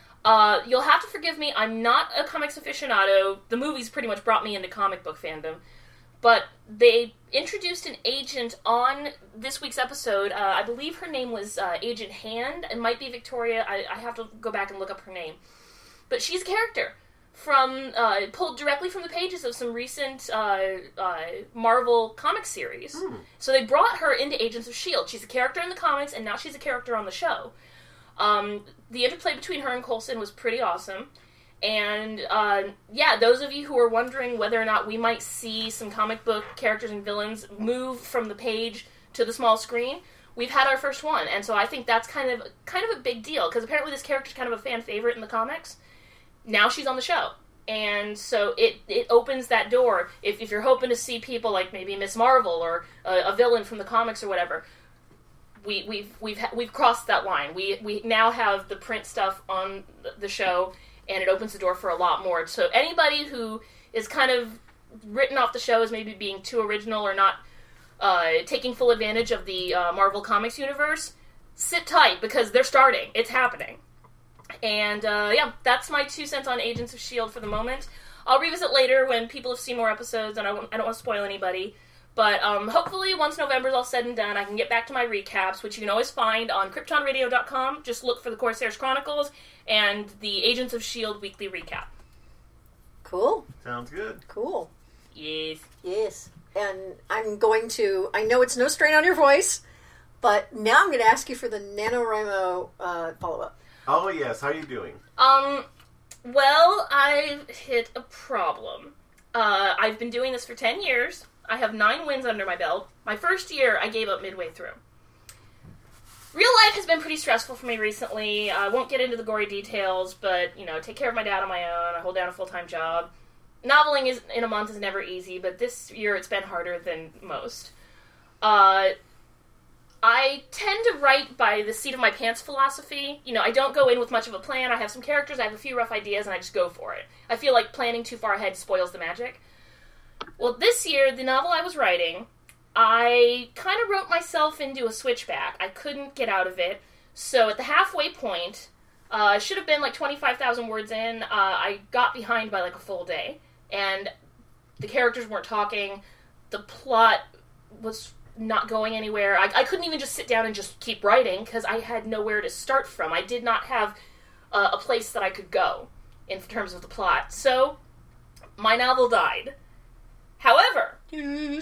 Uh, you'll have to forgive me, I'm not a comics aficionado. The movies pretty much brought me into comic book fandom. But they introduced an agent on this week's episode. Uh, I believe her name was uh, Agent Hand. It might be Victoria. I, I have to go back and look up her name. But she's a character from uh, pulled directly from the pages of some recent uh, uh, Marvel comic series. Mm. So they brought her into Agents of S H I E L D. She's a character in the comics, and now she's a character on the show. Um, the interplay between her and Coulson was pretty awesome. And, uh, yeah, those of you who are wondering whether or not we might see some comic book characters and villains move from the page to the small screen, we've had our first one. And so I think that's kind of kind of a big deal, because apparently this character's kind of a fan favorite in the comics. Now she's on the show. And so it, it opens that door. If, if you're hoping to see people like maybe Miss Marvel or a, a villain from the comics or whatever, we, we've we've we've crossed that line. We we now have the print stuff on the show, and it opens the door for a lot more. So anybody who is kind of written off the show as maybe being too original or not uh, taking full advantage of the uh, Marvel Comics universe, sit tight, because they're starting. It's happening. And, uh, yeah, that's my two cents on Agents of S H I E L D for the moment. I'll revisit later when people have seen more episodes, and I, won't, I don't want to spoil anybody. But um, hopefully, once November's all said and done, I can get back to my recaps, which you can always find on Krypton Radio dot com. Just look for the Corsairs Chronicles and the Agents of S H I E L D weekly recap. Cool. Sounds good. Cool. Yes. Yes. And I'm going to, I know it's no strain on your voice, but now I'm going to ask you for the NaNoWriMo uh, follow-up. Oh, yes. How are you doing? Um, well, I've hit a problem. Uh, I've been doing this for ten years. I have nine wins under my belt. My first year, I gave up midway through. Real life has been pretty stressful for me recently. I won't get into the gory details, but, you know, take care of my dad on my own. I hold down a full-time job. Noveling is, in a month is never easy, but this year it's been harder than most. Uh, I tend to write by the seat of my pants philosophy. You know, I don't go in with much of a plan. I have some characters, I have a few rough ideas, and I just go for it. I feel like planning too far ahead spoils the magic. Well, this year, the novel I was writing, I kind of wrote myself into a switchback. I couldn't get out of it. So at the halfway point, uh, it should have been like twenty-five thousand words in, uh, I got behind by like a full day. And the characters weren't talking. The plot was not going anywhere. I, I couldn't even just sit down and just keep writing, because I had nowhere to start from. I did not have uh, a place that I could go in terms of the plot. So, my novel died. However, yes,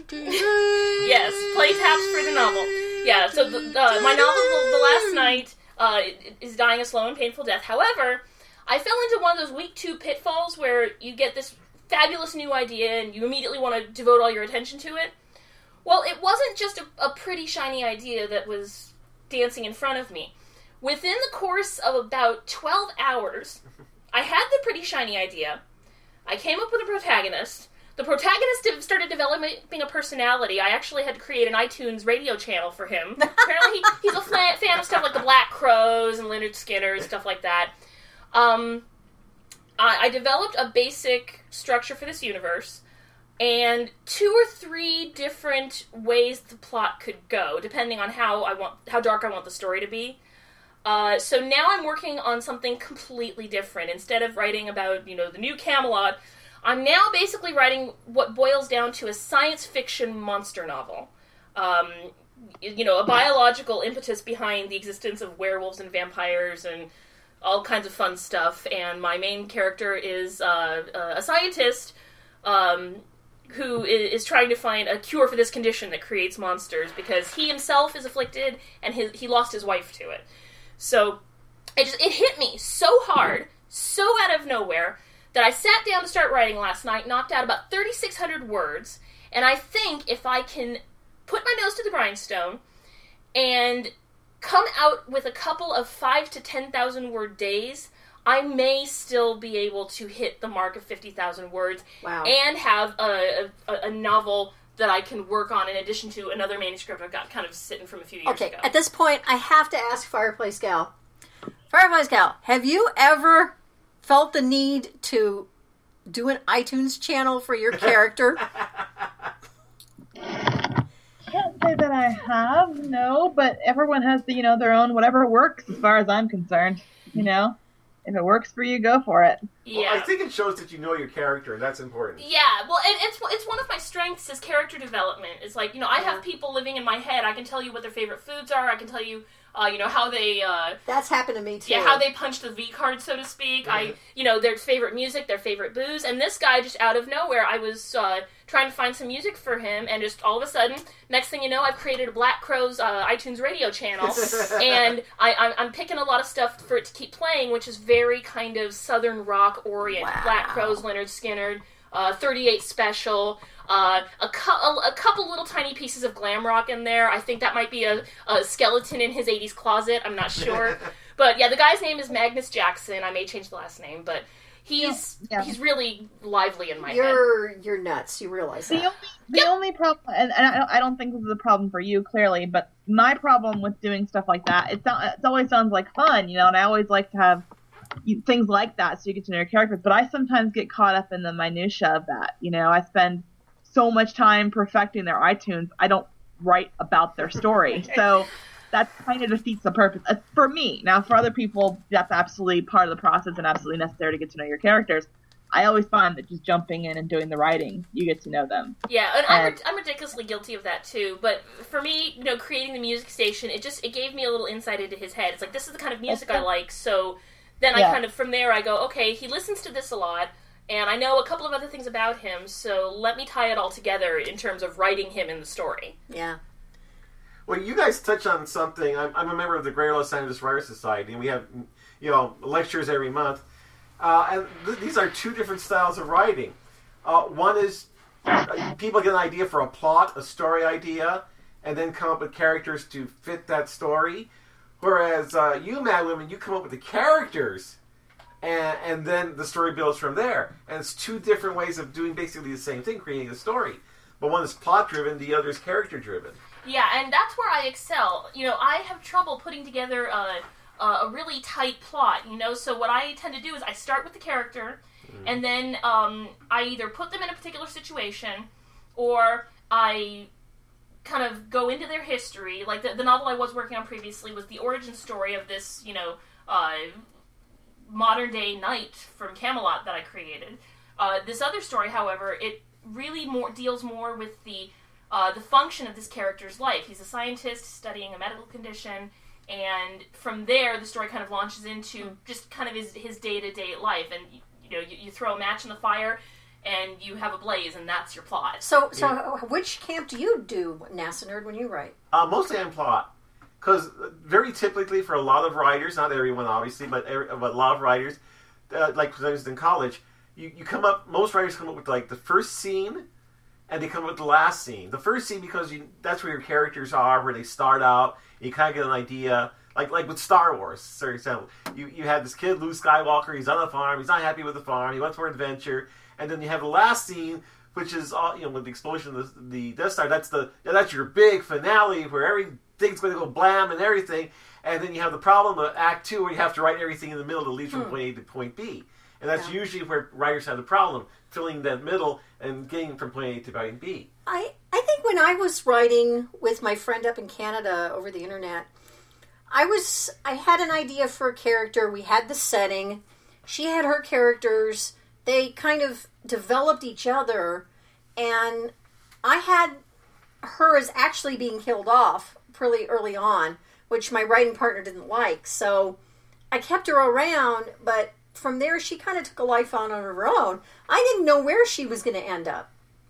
play taps for the novel. Yeah, so the, uh, my novel, the, the Last Night, uh, is dying a slow and painful death. However, I fell into one of those week two pitfalls where you get this fabulous new idea and you immediately want to devote all your attention to it. Well, it wasn't just a, a pretty shiny idea that was dancing in front of me. Within the course of about twelve hours, I had the pretty shiny idea. I came up with a protagonist. The protagonist started developing a personality. I actually had to create an iTunes radio channel for him. Apparently, he, he's a fan of stuff like the Black Crows and Lynyrd Skynyrd, stuff like that. Um, I, I developed a basic structure for this universe, and two or three different ways the plot could go, depending on how I want, how dark I want the story to be. Uh, so now I'm working on something completely different. Instead of writing about, you know, the new Camelot, I'm now basically writing what boils down to a science fiction monster novel. Um, you know, a biological impetus behind the existence of werewolves and vampires and all kinds of fun stuff. And my main character is uh, a scientist um, who is trying to find a cure for this condition that creates monsters, because he himself is afflicted and his, he lost his wife to it. So it just it hit me so hard, so out of nowhere, that I sat down to start writing last night, knocked out about thirty-six hundred words, and I think if I can put my nose to the grindstone and come out with a couple of five to ten thousand word days, I may still be able to hit the mark of fifty thousand words. Wow. And have a, a, a novel that I can work on in addition to another manuscript I've got kind of sitting from a few years Okay, ago. at this point, I have to ask Fireplace Gal. Fireplace Gal, have you ever felt the need to do an iTunes channel for your character? Can't say that I have, no, but everyone has the, you know, their own whatever works as far as I'm concerned, you know? If it works for you, go for it. Yeah. Well, I think it shows that you know your character, and that's important. Yeah, well, and it's it's one of my strengths is character development. It's like, you know, I have people living in my head. I can tell you what their favorite foods are. I can tell you, uh, you know, how they, uh, That's happened to me, too. yeah, how they punch the V card, so to speak. I, you know, their favorite music, their favorite booze. And this guy, just out of nowhere, I was uh, trying to find some music for him, and just all of a sudden, next thing you know, I've created a Black Crowes uh, iTunes radio channel, and I, I'm, I'm picking a lot of stuff for it to keep playing, which is very kind of Southern rock oriented. Wow. Black Crowes, Leonard Skinner, uh, thirty-eight Special, uh, a, cu- a, a couple little tiny pieces of glam rock in there. I think that might be a, a skeleton in his eighties closet. I'm not sure. But yeah, the guy's name is Magnus Jackson. I may change the last name, but he's Yeah. he's really lively in my head. You're you're nuts. You realize The that. only, the only problem, and, and I, don't, I don't think this is a problem for you, clearly, but my problem with doing stuff like that, it, sound, it always sounds like fun, you know, and I always like to have you, things like that so you get to know your characters, but I sometimes get caught up in the minutia of that, you know, I spend so much time perfecting their iTunes, I don't write about their story, so that kind of defeats the purpose, uh, for me. Now, for other people, that's absolutely part of the process and absolutely necessary to get to know your characters. I always find that just jumping in and doing the writing, you get to know them. Yeah, and I'm, And- rid- I'm ridiculously guilty of that too. But for me, you know, creating the music station, it just it gave me a little insight into his head. It's like, this is the kind of music I like. So then I Yeah. kind of from there I go, okay, he listens to this a lot, and I know a couple of other things about him. So let me tie it all together in terms of writing him in the story. Yeah. Well, you guys touch on something. I'm, I'm a member of the Greater Los Angeles Writers Society, and we have, you know, lectures every month. Uh, and th- these are two different styles of writing. Uh, one is uh, people get an idea for a plot, a story idea, and then come up with characters to fit that story. Whereas uh, you, Mad Women, you come up with the characters, and, and then the story builds from there. And it's two different ways of doing basically the same thing, creating a story. But one is plot-driven, the other is character-driven. Yeah, and that's where I excel. You know, I have trouble putting together a, a really tight plot, you know, so what I tend to do is I start with the character, mm. and then um, I either put them in a particular situation, or I kind of go into their history. Like, the, the novel I was working on previously was the origin story of this, you know, uh, modern-day knight from Camelot that I created. Uh, this other story, however, it really more deals more with the Uh, the function of this character's life. He's a scientist studying a medical condition, and from there, the story kind of launches into just kind of his, his day-to-day life. And, you know, you, you throw a match in the fire, and you have a blaze, and that's your plot. So, so Yeah. which camp do you do, NASA Nerd, when you write? Uh, mostly on plot. Because very typically for a lot of writers, not everyone obviously, but, every, but a lot of writers, uh, like when I was in college, you, you come up, most writers come up with like the first scene, and they come up with the last scene. The first scene, because you, that's where your characters are, where they start out. You kind of get an idea. Like like with Star Wars, for example. You, you have this kid, Luke Skywalker. He's on a farm. He's not happy with the farm. He wants more adventure. And then you have the last scene, which is, all, you know, with the explosion of the, the Death Star. That's the that's your big finale where everything's going to go blam and everything. And then you have the problem of Act Two, where you have to write everything in the middle that leads from hmm. point A to point B. And that's yeah. usually where writers have the problem, filling that middle and getting from point A to point B. I, I think when I was writing with my friend up in Canada over the internet, I was I had an idea for a character. We had the setting. She had her characters. They kind of developed each other. And I had her as actually being killed off pretty early on, which my writing partner didn't like. So I kept her around, but from there, she kind of took a life on her own. I didn't know where she was going to end up.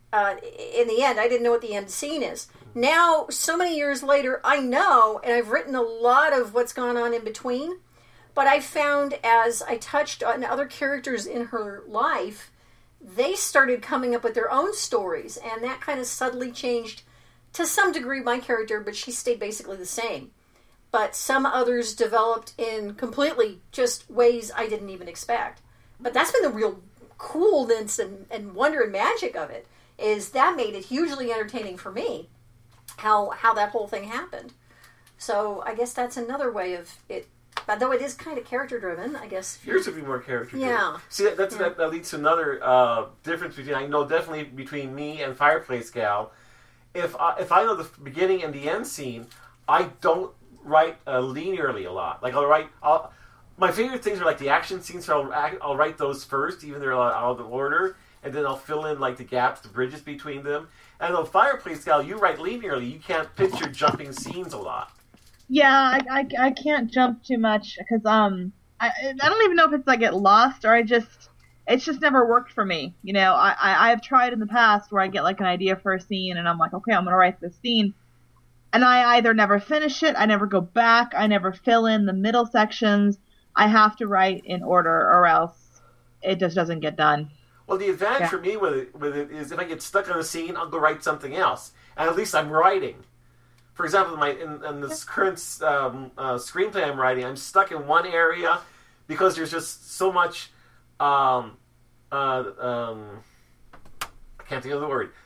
uh, in the end, I didn't know what the end scene is. Now, so many years later, I know, and I've written a lot of what's gone on in between, but I found as I touched on other characters in her life, they started coming up with their own stories, and that kind of subtly changed, to some degree, my character, but she stayed basically the same. But some others developed in completely just ways I didn't even expect. But that's been the real coolness and, and wonder and magic of it, is that made it hugely entertaining for me, how how that whole thing happened. So I guess that's another way of it. But though it is kind of character driven, I guess. Yours would be more character driven. Yeah. See, that, that's, Yeah. that, that leads to another uh, difference between, I know definitely between me and Fireplace Gal. If I, if I know the beginning and the end scene, I don't write uh, linearly a lot. Like, I'll write... I'll, my favorite things are like the action scenes, so I'll, act, I'll write those first, even though they're out of order, and then I'll fill in like the gaps, the bridges between them. And though Fireplace Gal, you write linearly, you can't picture jumping scenes a lot. Yeah, I, I, I can't jump too much because um I I don't even know if it's I get lost or I just it's just never worked for me. You know, I, I I've tried in the past where I get like an idea for a scene and I'm like, okay, I'm gonna write this scene, and I either never finish it, I never go back, I never fill in the middle sections. I have to write in order or else it just doesn't get done. Well, the advantage Yeah. for me with it, with it is if I get stuck on a scene, I'll go write something else, and at least I'm writing. For example, in, my, in, in this current um, uh, screenplay I'm writing, I'm stuck in one area because there's just so much. Um, uh, um, I can't think of the word.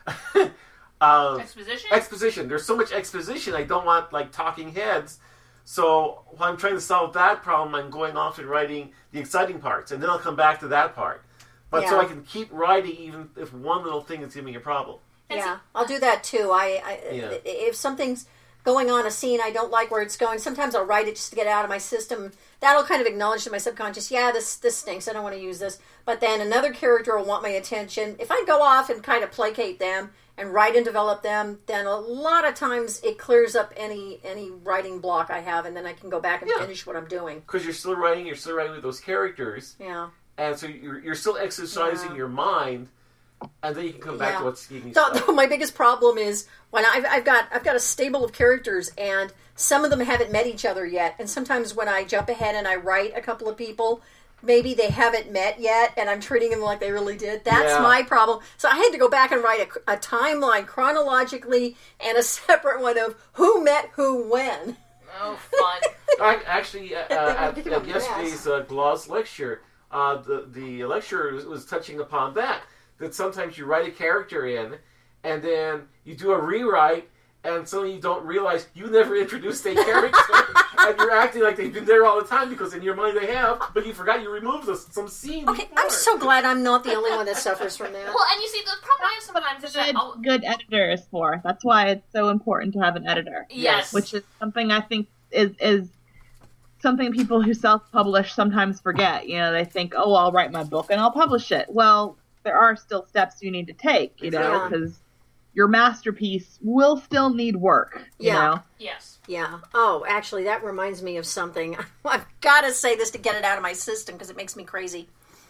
uh, Exposition? Exposition. There's so much exposition. I don't want like talking heads. So while I'm trying to solve that problem, I'm going off and writing the exciting parts, and then I'll come back to that part. But so Yeah. I can keep writing even if one little thing is giving me a problem. Yeah, I'll do that too. I, I Yeah. if something's going on a scene I don't like where it's going, sometimes I'll write it just to get it out of my system. That'll kind of acknowledge to my subconscious, yeah, this this stinks, I don't want to use this. But then another character will want my attention. If I go off and kind of placate them and write and develop them, then a lot of times it clears up any any writing block I have, and then I can go back and Yeah. finish what I'm doing. Because you're still writing, you're still writing with those characters, Yeah. and so you're, you're still exercising Yeah. your mind, and then you can come back Yeah. to what's giving you So, stuff. so my biggest problem is when I've, I've got I've got a stable of characters, and some of them haven't met each other yet. And sometimes when I jump ahead and I write a couple of people, maybe they haven't met yet, and I'm treating them like they really did. That's Yeah. my problem. So I had to go back and write a, a timeline chronologically and a separate one of who met who when. Oh, fun. I, actually, uh, uh, at, Became a at yesterday's uh, Gloss lecture, uh, the, the lecturer was, was touching upon that, that sometimes you write a character in, and then you do a rewrite, and suddenly you don't realize you never introduced a character, and you're acting like they've been there all the time, because in your mind they have, but you forgot you removed the, some scene Okay, before. I'm so glad I'm not the only one that suffers from that. Well, and you see, the problem I have sometimes is that... Good, I'll, good editor is for. That's why it's so important to have an editor. yes. Which is something I think is is something people who self-publish sometimes forget. You know, they think, oh, I'll write my book and I'll publish it. Well, there are still steps you need to take, you know, Yeah. because your masterpiece will still need work, you Yeah. know. Yes. Yeah. Oh, actually, that reminds me of something. I've got to say this to get it out of my system because it makes me crazy.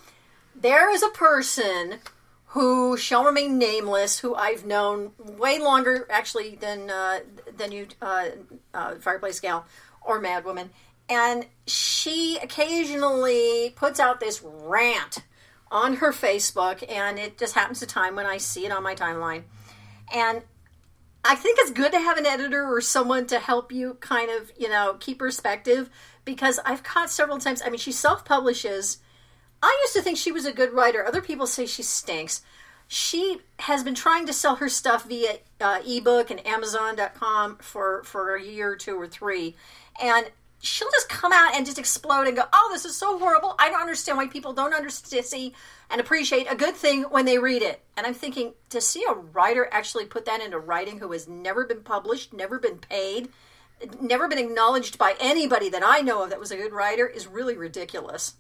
There is a person who shall remain nameless, who I've known way longer, actually, than uh, than you, uh, uh, Fireplace Gal or Mad Woman, and she occasionally puts out this rant on her Facebook, and it just happens to time when I see it on my timeline, and I think it's good to have an editor or someone to help you kind of, you know, keep perspective, because I've caught several times, I mean, she self-publishes. I used to think she was a good writer. Other people say she stinks. She has been trying to sell her stuff via uh, ebook and Amazon dot com for, for a year or two or three. And she'll just come out and just explode and go, oh, this is so horrible. I don't understand why people don't understand, see and appreciate a good thing when they read it. And I'm thinking, to see a writer actually put that into writing who has never been published, never been paid, never been acknowledged by anybody that I know of that was a good writer is really ridiculous.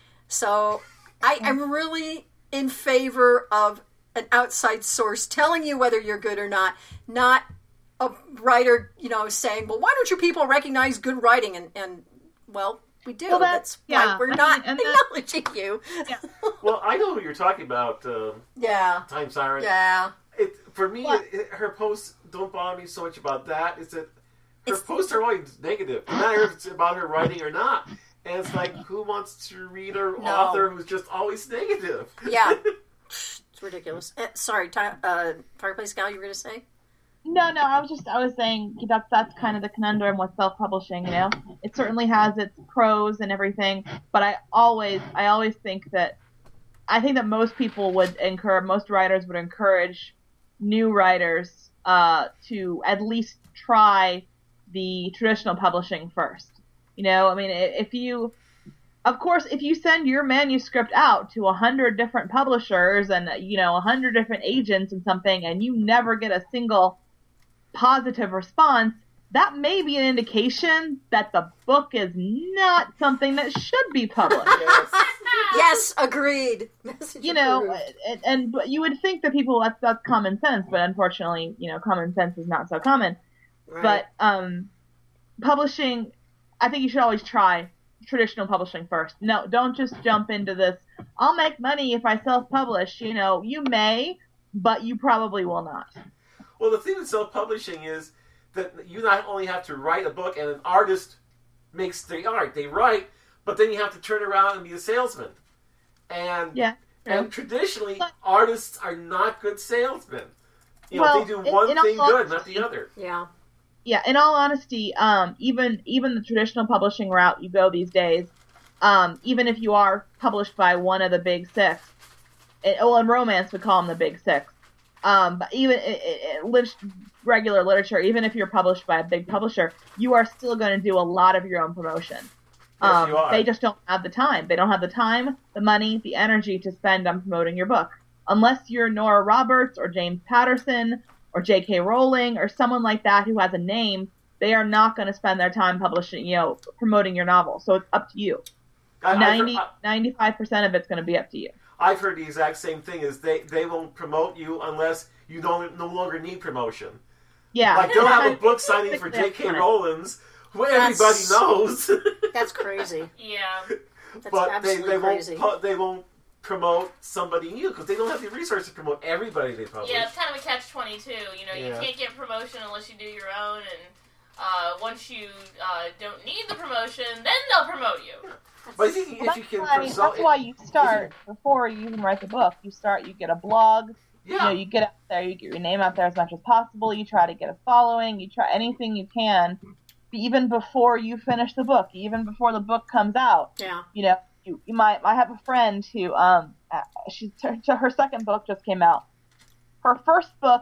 So I, I'm really in favor of an outside source telling you whether you're good or not, not a writer, you know, saying, well, why don't you people recognize good writing? And, and well, we do. Well, that's that's- yeah. why we're I not mean, and that- acknowledging you. Yeah. Well, I know who you're talking about, um, Yeah. Time Siren. Yeah. It, for me, What? it, it, her posts don't bother me so much about that. It's that her It's- posts are always negative, no matter if it's about her writing or not. And it's like, who wants to read an No. author who's just always negative? Yeah. It's ridiculous. Uh, sorry, Ty- uh, Fireplace Gal, you were going to say? No, no, I was just I was saying that's that's kind of the conundrum with self-publishing. You know, it certainly has its pros and everything, but I always I always think that I think that most people would encourage most writers would encourage new writers uh, to at least try the traditional publishing first. You know, I mean, if you, of course, if you send your manuscript out to a hundred different publishers and you know a hundred different agents and something, and you never get a single positive response, that may be an indication that the book is not something that should be published. Yes. Yes, agreed. Message You know, approved. and, and but you would think that people that's that's common sense, but unfortunately, you know, common sense is not so common. Right. But um, publishing, I think you should always try traditional publishing first. No, don't just jump into this. I'll make money if I self-publish. You know, you may, but you probably will not. Well, the thing with self-publishing is that you not only have to write a book and an artist makes the art. They write, but then you have to turn around and be a salesman. And Yeah. and traditionally, artists are not good salesmen. You know, Well, they do in- one in all thing good, not honesty- the other. Yeah. Yeah, in all honesty, um, even even the traditional publishing route you go these days, um, even if you are published by one of the big six, it, well, in romance we call them the big six. Um, but even it, it, it, regular literature, even if you're published by a big publisher, you are still going to do a lot of your own promotion. Um, you are. They just don't have the time. They don't have the time, the money, the energy to spend on promoting your book. Unless you're Nora Roberts or James Patterson or J K Rowling or someone like that who has a name, they are not going to spend their time publishing, you know, promoting your novel. So it's up to you. I, I've, ninety, heard, ninety-five percent of it's going to be up to you. I've heard the exact same thing. Is they they won't promote you unless you don't no longer need promotion. Yeah. Like they'll have a book signing for J K Rowling's, who everybody That's- knows. That's crazy. Yeah. That's but they, absolutely they crazy. won't pu- they won't promote somebody new because they don't have the resources to promote everybody they publish. Yeah, it's kind of a catch twenty-two. You know, you Yeah. can't get promotion unless you do your own, and uh, once you uh, don't need the promotion, then they'll promote you. But if you, if That's you can, why, consult- that's why you start before you even write the book. You start, you get a blog. You know, yeah, you get out there, you get your name out there as much as possible. You try to get a following. You try anything you can, even before you finish the book, even before the book comes out. Yeah. You know, you, you might. I have a friend who, um, uh, she her, her second book just came out. Her first book,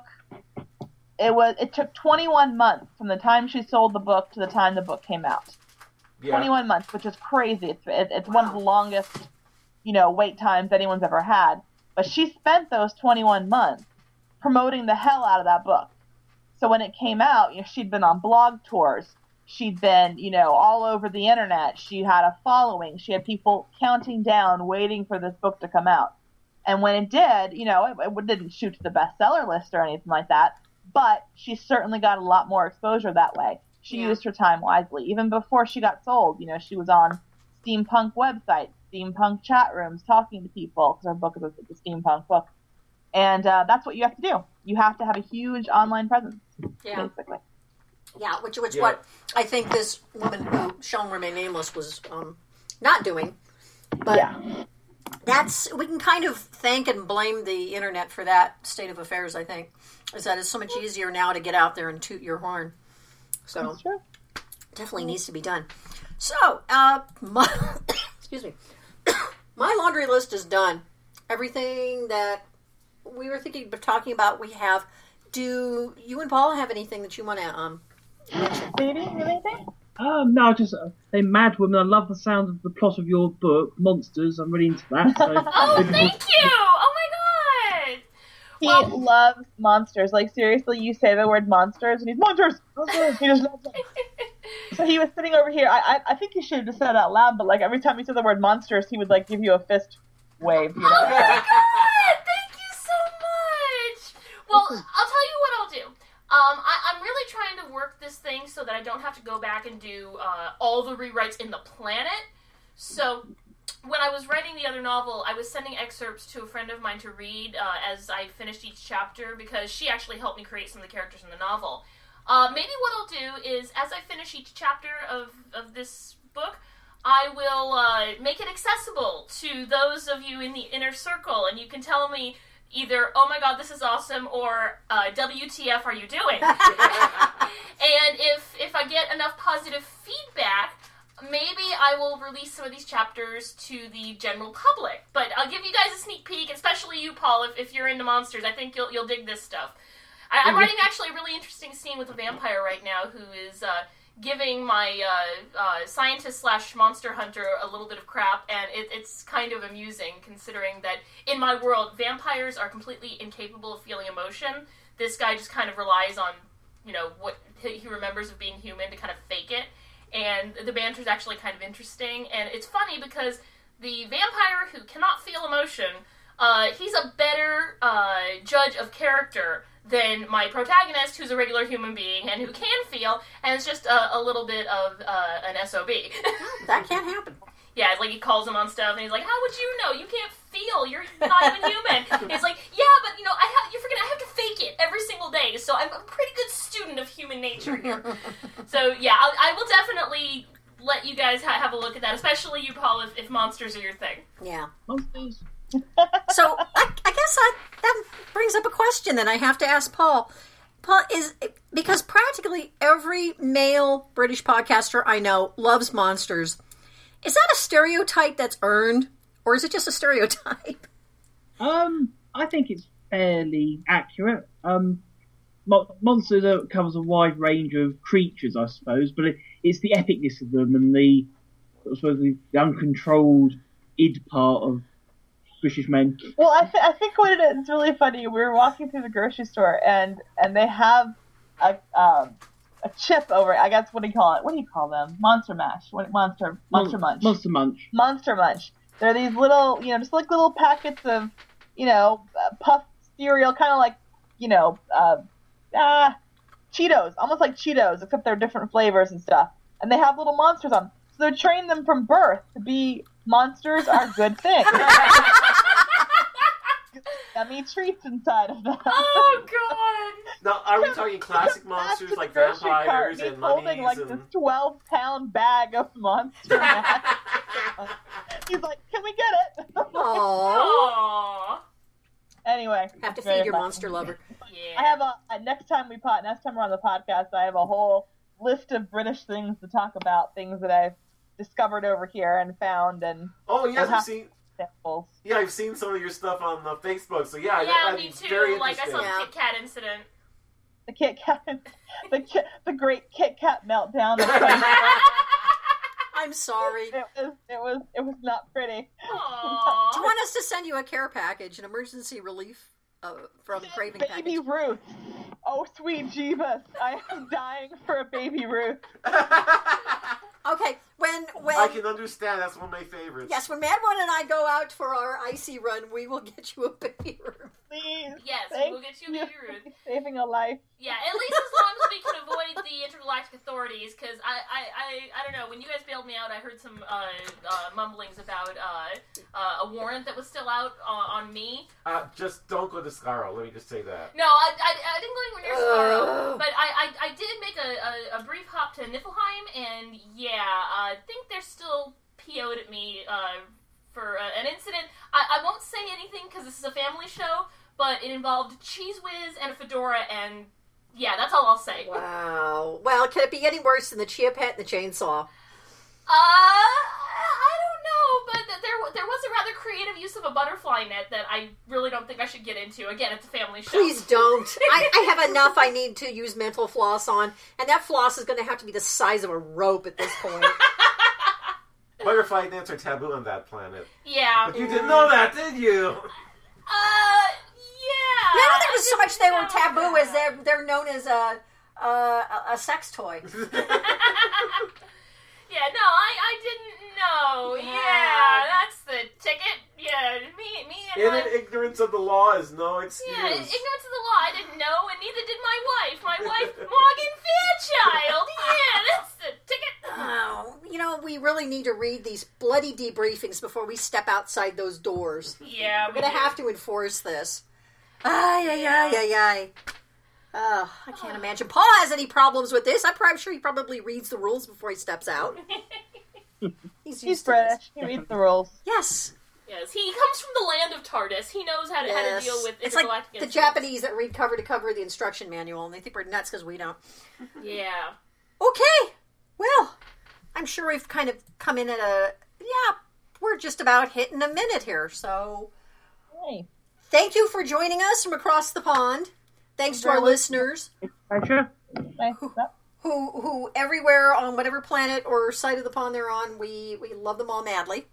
it was it took twenty-one months from the time she sold the book to the time the book came out. yeah. twenty-one months, which is crazy. It's it, it's one of the longest, you know, wait times anyone's ever had. But she spent those twenty-one months promoting the hell out of that book. So when it came out, you know, she'd been on blog tours. She'd been, you know, all over the internet. She had a following. She had people counting down, waiting for this book to come out. And when it did, you know, it, it didn't shoot to the bestseller list or anything like that. But she certainly got a lot more exposure that way. She Yeah. used her time wisely. Even before she got sold, you know, she was on steampunk websites, steampunk chat rooms, talking to people, because her book is a, it's a steampunk book. And uh, that's what you have to do. You have to have a huge online presence, Yeah. basically. Yeah, which which Yeah. what I think this woman who shall remain nameless was um, not doing. But Yeah. that's we can kind of thank and blame the internet for that state of affairs. I think is that it's so much easier now to get out there and toot your horn. So That's true. definitely needs to be done. So, uh, my, excuse me, my laundry list is done. Everything that we were thinking of talking about, we have. Do you and Paul have anything that you want to um? mention? Baby, you have anything? Um, no, just uh, a Mad Woman. I love the sound of the plot of your book, Monsters. I'm really into that. So Oh, maybe thank you! Oh my god! He Well- loves monsters. Like, seriously, you say the word monsters, and he's, monsters! Monsters! He just loves them. So he was sitting over here. I, I I think he should have just said it out loud, but, like, every time he said the word monsters, he would, like, give you a fist wave, you know? Oh my god! Thank you so much! Well, I'll tell you what I'll do. Um, I, I'm really trying to work this thing so that I don't have to go back and do uh, all the rewrites in the planet. So, when I was writing the other novel, I was sending excerpts to a friend of mine to read uh, as I finished each chapter, because she actually helped me create some of the characters in the novel. Uh, maybe what I'll do is, as I finish each chapter of, of this book, I will uh, make it accessible to those of you in the inner circle, and you can tell me either, oh my god, this is awesome, or uh, W T F are you doing? And if if I get enough positive feedback, maybe I will release some of these chapters to the general public. But I'll give you guys a sneak peek, especially you, Paul, if, if you're into monsters. I think you'll you'll dig this stuff. I, I'm writing actually a really interesting scene with a vampire right now who is uh, giving my uh, uh, scientist slash monster hunter a little bit of crap, and it, it's kind of amusing considering that in my world, vampires are completely incapable of feeling emotion. This guy just kind of relies on, you know, what he remembers of being human to kind of fake it. And the banter is actually kind of interesting, and it's funny because the vampire who cannot feel emotion, uh, he's a better uh, judge of character than my protagonist, who's a regular human being and who can feel, and it's just a, a little bit of uh, an S O B. That can't happen. Yeah, it's like he calls him on stuff, and he's like, how would you know? You can't feel. You're not even human. And he's like, yeah, but, you know, I have, you're forgetting, I have to fake it every single day, so I'm a pretty good student of human nature here. So, yeah, I'll, I will definitely let you guys ha- have a look at that, especially you, Paul, if, if monsters are your thing. Yeah. Monsters. So, I, I guess I, that brings up a question that I have to ask Paul. Paul, is because practically every male British podcaster I know loves monsters. Is that a stereotype that's earned, or is it just a stereotype? Um, I think it's fairly accurate. Um, Mo- Monsters uh, covers a wide range of creatures, I suppose, but it, it's the epicness of them and the, I suppose, the, the uncontrolled id part of British men. Well, I, th- I think what it is, it's really funny. We were walking through the grocery store, and and they have a um, a chip over it. I guess, what do you call it? What do you call them? Monster Mash. What, monster Monster Mon- Munch. Monster Munch. Monster Munch. They're these little, you know, just like little packets of, you know, uh, puffed cereal, kind of like, you know, uh, ah, Cheetos, almost like Cheetos, except they're different flavors and stuff. And they have little monsters on them. So they're training them from birth to be monsters are good things. Yummy treats inside of them. Oh, God! Now, are we talking classic monsters That's like the grocery cart. vampires He's and holding mummies like and... this twelve pound bag of monster mash. He's like, can we get it? Aww. Aww. Anyway. Have to very feed your funny. monster lover. Yeah. I have a, a next time we pot next time we're on the podcast, I have a whole list of British things to talk about, things that I've discovered over here and found, and Oh, yes, I'll I've seen... samples. Yeah, I've seen some of your stuff on uh, Facebook, so yeah, Yeah, that, me that's too. very Like, I interesting. saw the Yeah. Kit Kat incident. The Kit Kat, the Kit, the great Kit Kat meltdown. I'm sorry. It was, it was, it was not pretty. Do you Aww. want us to send you a care package, an emergency relief uh, from Craving Baby Package? Ruth. Oh, sweet Jeebus. I am dying for a Baby Ruth. Okay, when when I can understand. That's one of my favorites. yes, when Madwan and I go out for our icy run, we will get you a baby room. Please. Yes, Thank we'll get you a Baby Ruth. for saving a life. Yeah, at least as long as we can avoid the intergalactic authorities, because I, I, I, I don't know, when you guys bailed me out, I heard some uh, uh, mumblings about uh, uh, a warrant that was still out uh, on me. Uh, just don't go to Scarrow. Let me just say that. No, I, I, I didn't go anywhere near Scarrow, Ugh. but I, I, I did make a, a, a brief hop to Niflheim, and yeah, I think they're still P O'd at me uh, for uh, an incident. I, I won't say anything because this is a family show, but it involved Cheese Whiz and a fedora, and yeah, that's all I'll say. Wow. Well, can it be any worse than the Chia Pet and the chainsaw? Uh, I don't know, but th- there there was a rather creative use of a butterfly net that I really don't think I should get into. Again, it's a family show. Please don't. I, I have enough I need to use mental floss on, and that floss is going to have to be the size of a rope at this point. Butterfly nets are taboo on that planet. Yeah. But you didn't know that, did you? Uh, yeah. Now there was so I much they were didn't know taboo that. as they're they're known as a a, a, a sex toy. Yeah, no, I, I didn't know. Yeah. Yeah, that's the ticket. Yeah, me, me and In my... an ignorance of the law is no excuse. Yeah, ignorance of the law. I didn't know, and neither did my wife. My wife, Morgan Fairchild. Yeah, that's the ticket. Oh, you know, we really need to read these bloody debriefings before we step outside those doors. Yeah, We're going to have to enforce this. Ay, ay, ay, ay, ay. Oh, I can't imagine Paul has any problems with this. I'm probably sure he probably reads the rules before he steps out. He's, He's used to this. British. He reads the rules. Yes. Yes, he comes from the land of TARDIS. He knows how to, how to Yes. deal with It's like intergalactic the incidents. Japanese that read cover to cover the instruction manual, and they think we're nuts because we don't. Yeah. Okay. Well, I'm sure we've kind of come in at a... Yeah, we're just about hitting a minute here, so... Hey. Thank you for joining us from across the pond. Thanks to our Really? listeners, Pleasure. Nice. Yep. who who everywhere on whatever planet or side of the pond they're on, we, we love them all madly.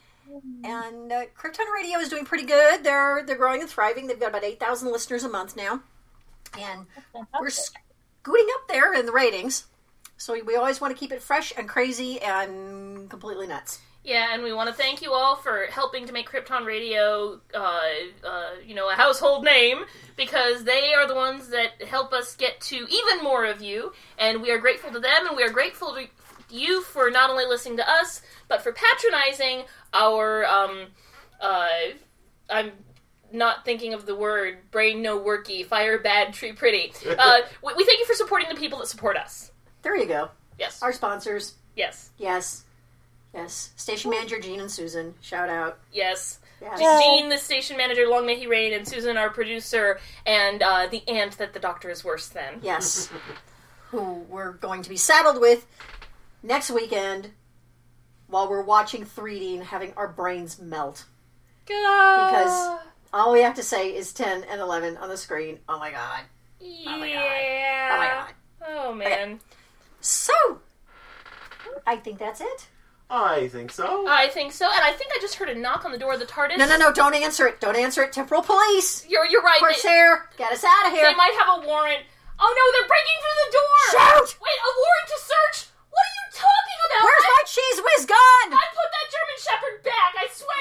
And uh, Krypton Radio is doing pretty good. They're they're growing and thriving. They've got about eight thousand listeners a month now, and we're scooting up there in the ratings. So we always want to keep it fresh and crazy and completely nuts. Yeah, and we want to thank you all for helping to make Krypton Radio, uh, uh, you know, a household name, because they are the ones that help us get to even more of you, and we are grateful to them, and we are grateful to you for not only listening to us, but for patronizing our, um, uh, I'm not thinking of the word, brain no worky, fire bad, tree pretty. Uh, we, we thank you for supporting the people that support us. There you go. Yes. Our sponsors. Yes. Yes. Yes. Station manager Gene and Susan. Shout out. Yes. Yes. Gene, the station manager, long may he reign, and Susan, our producer, and uh, the aunt that the doctor is worse than. Yes. Who we're going to be saddled with next weekend while we're watching three D and having our brains melt. Because all we have to say is ten and eleven on the screen. Oh my god. Yeah. Oh my god. Oh my god. Oh, man. So, I think that's it. I think so. I think so, and I think I just heard a knock on the door of the TARDIS. No, no, no, don't answer it. Don't answer it. Temporal police. You're, you're right. They, Corsair, get us out of here. they might have a warrant. Oh, no, they're breaking through the door. Shoot! Wait, a warrant to search? What are you talking about? Where's I, my cheese whiz gun? I put that German Shepherd back, I swear.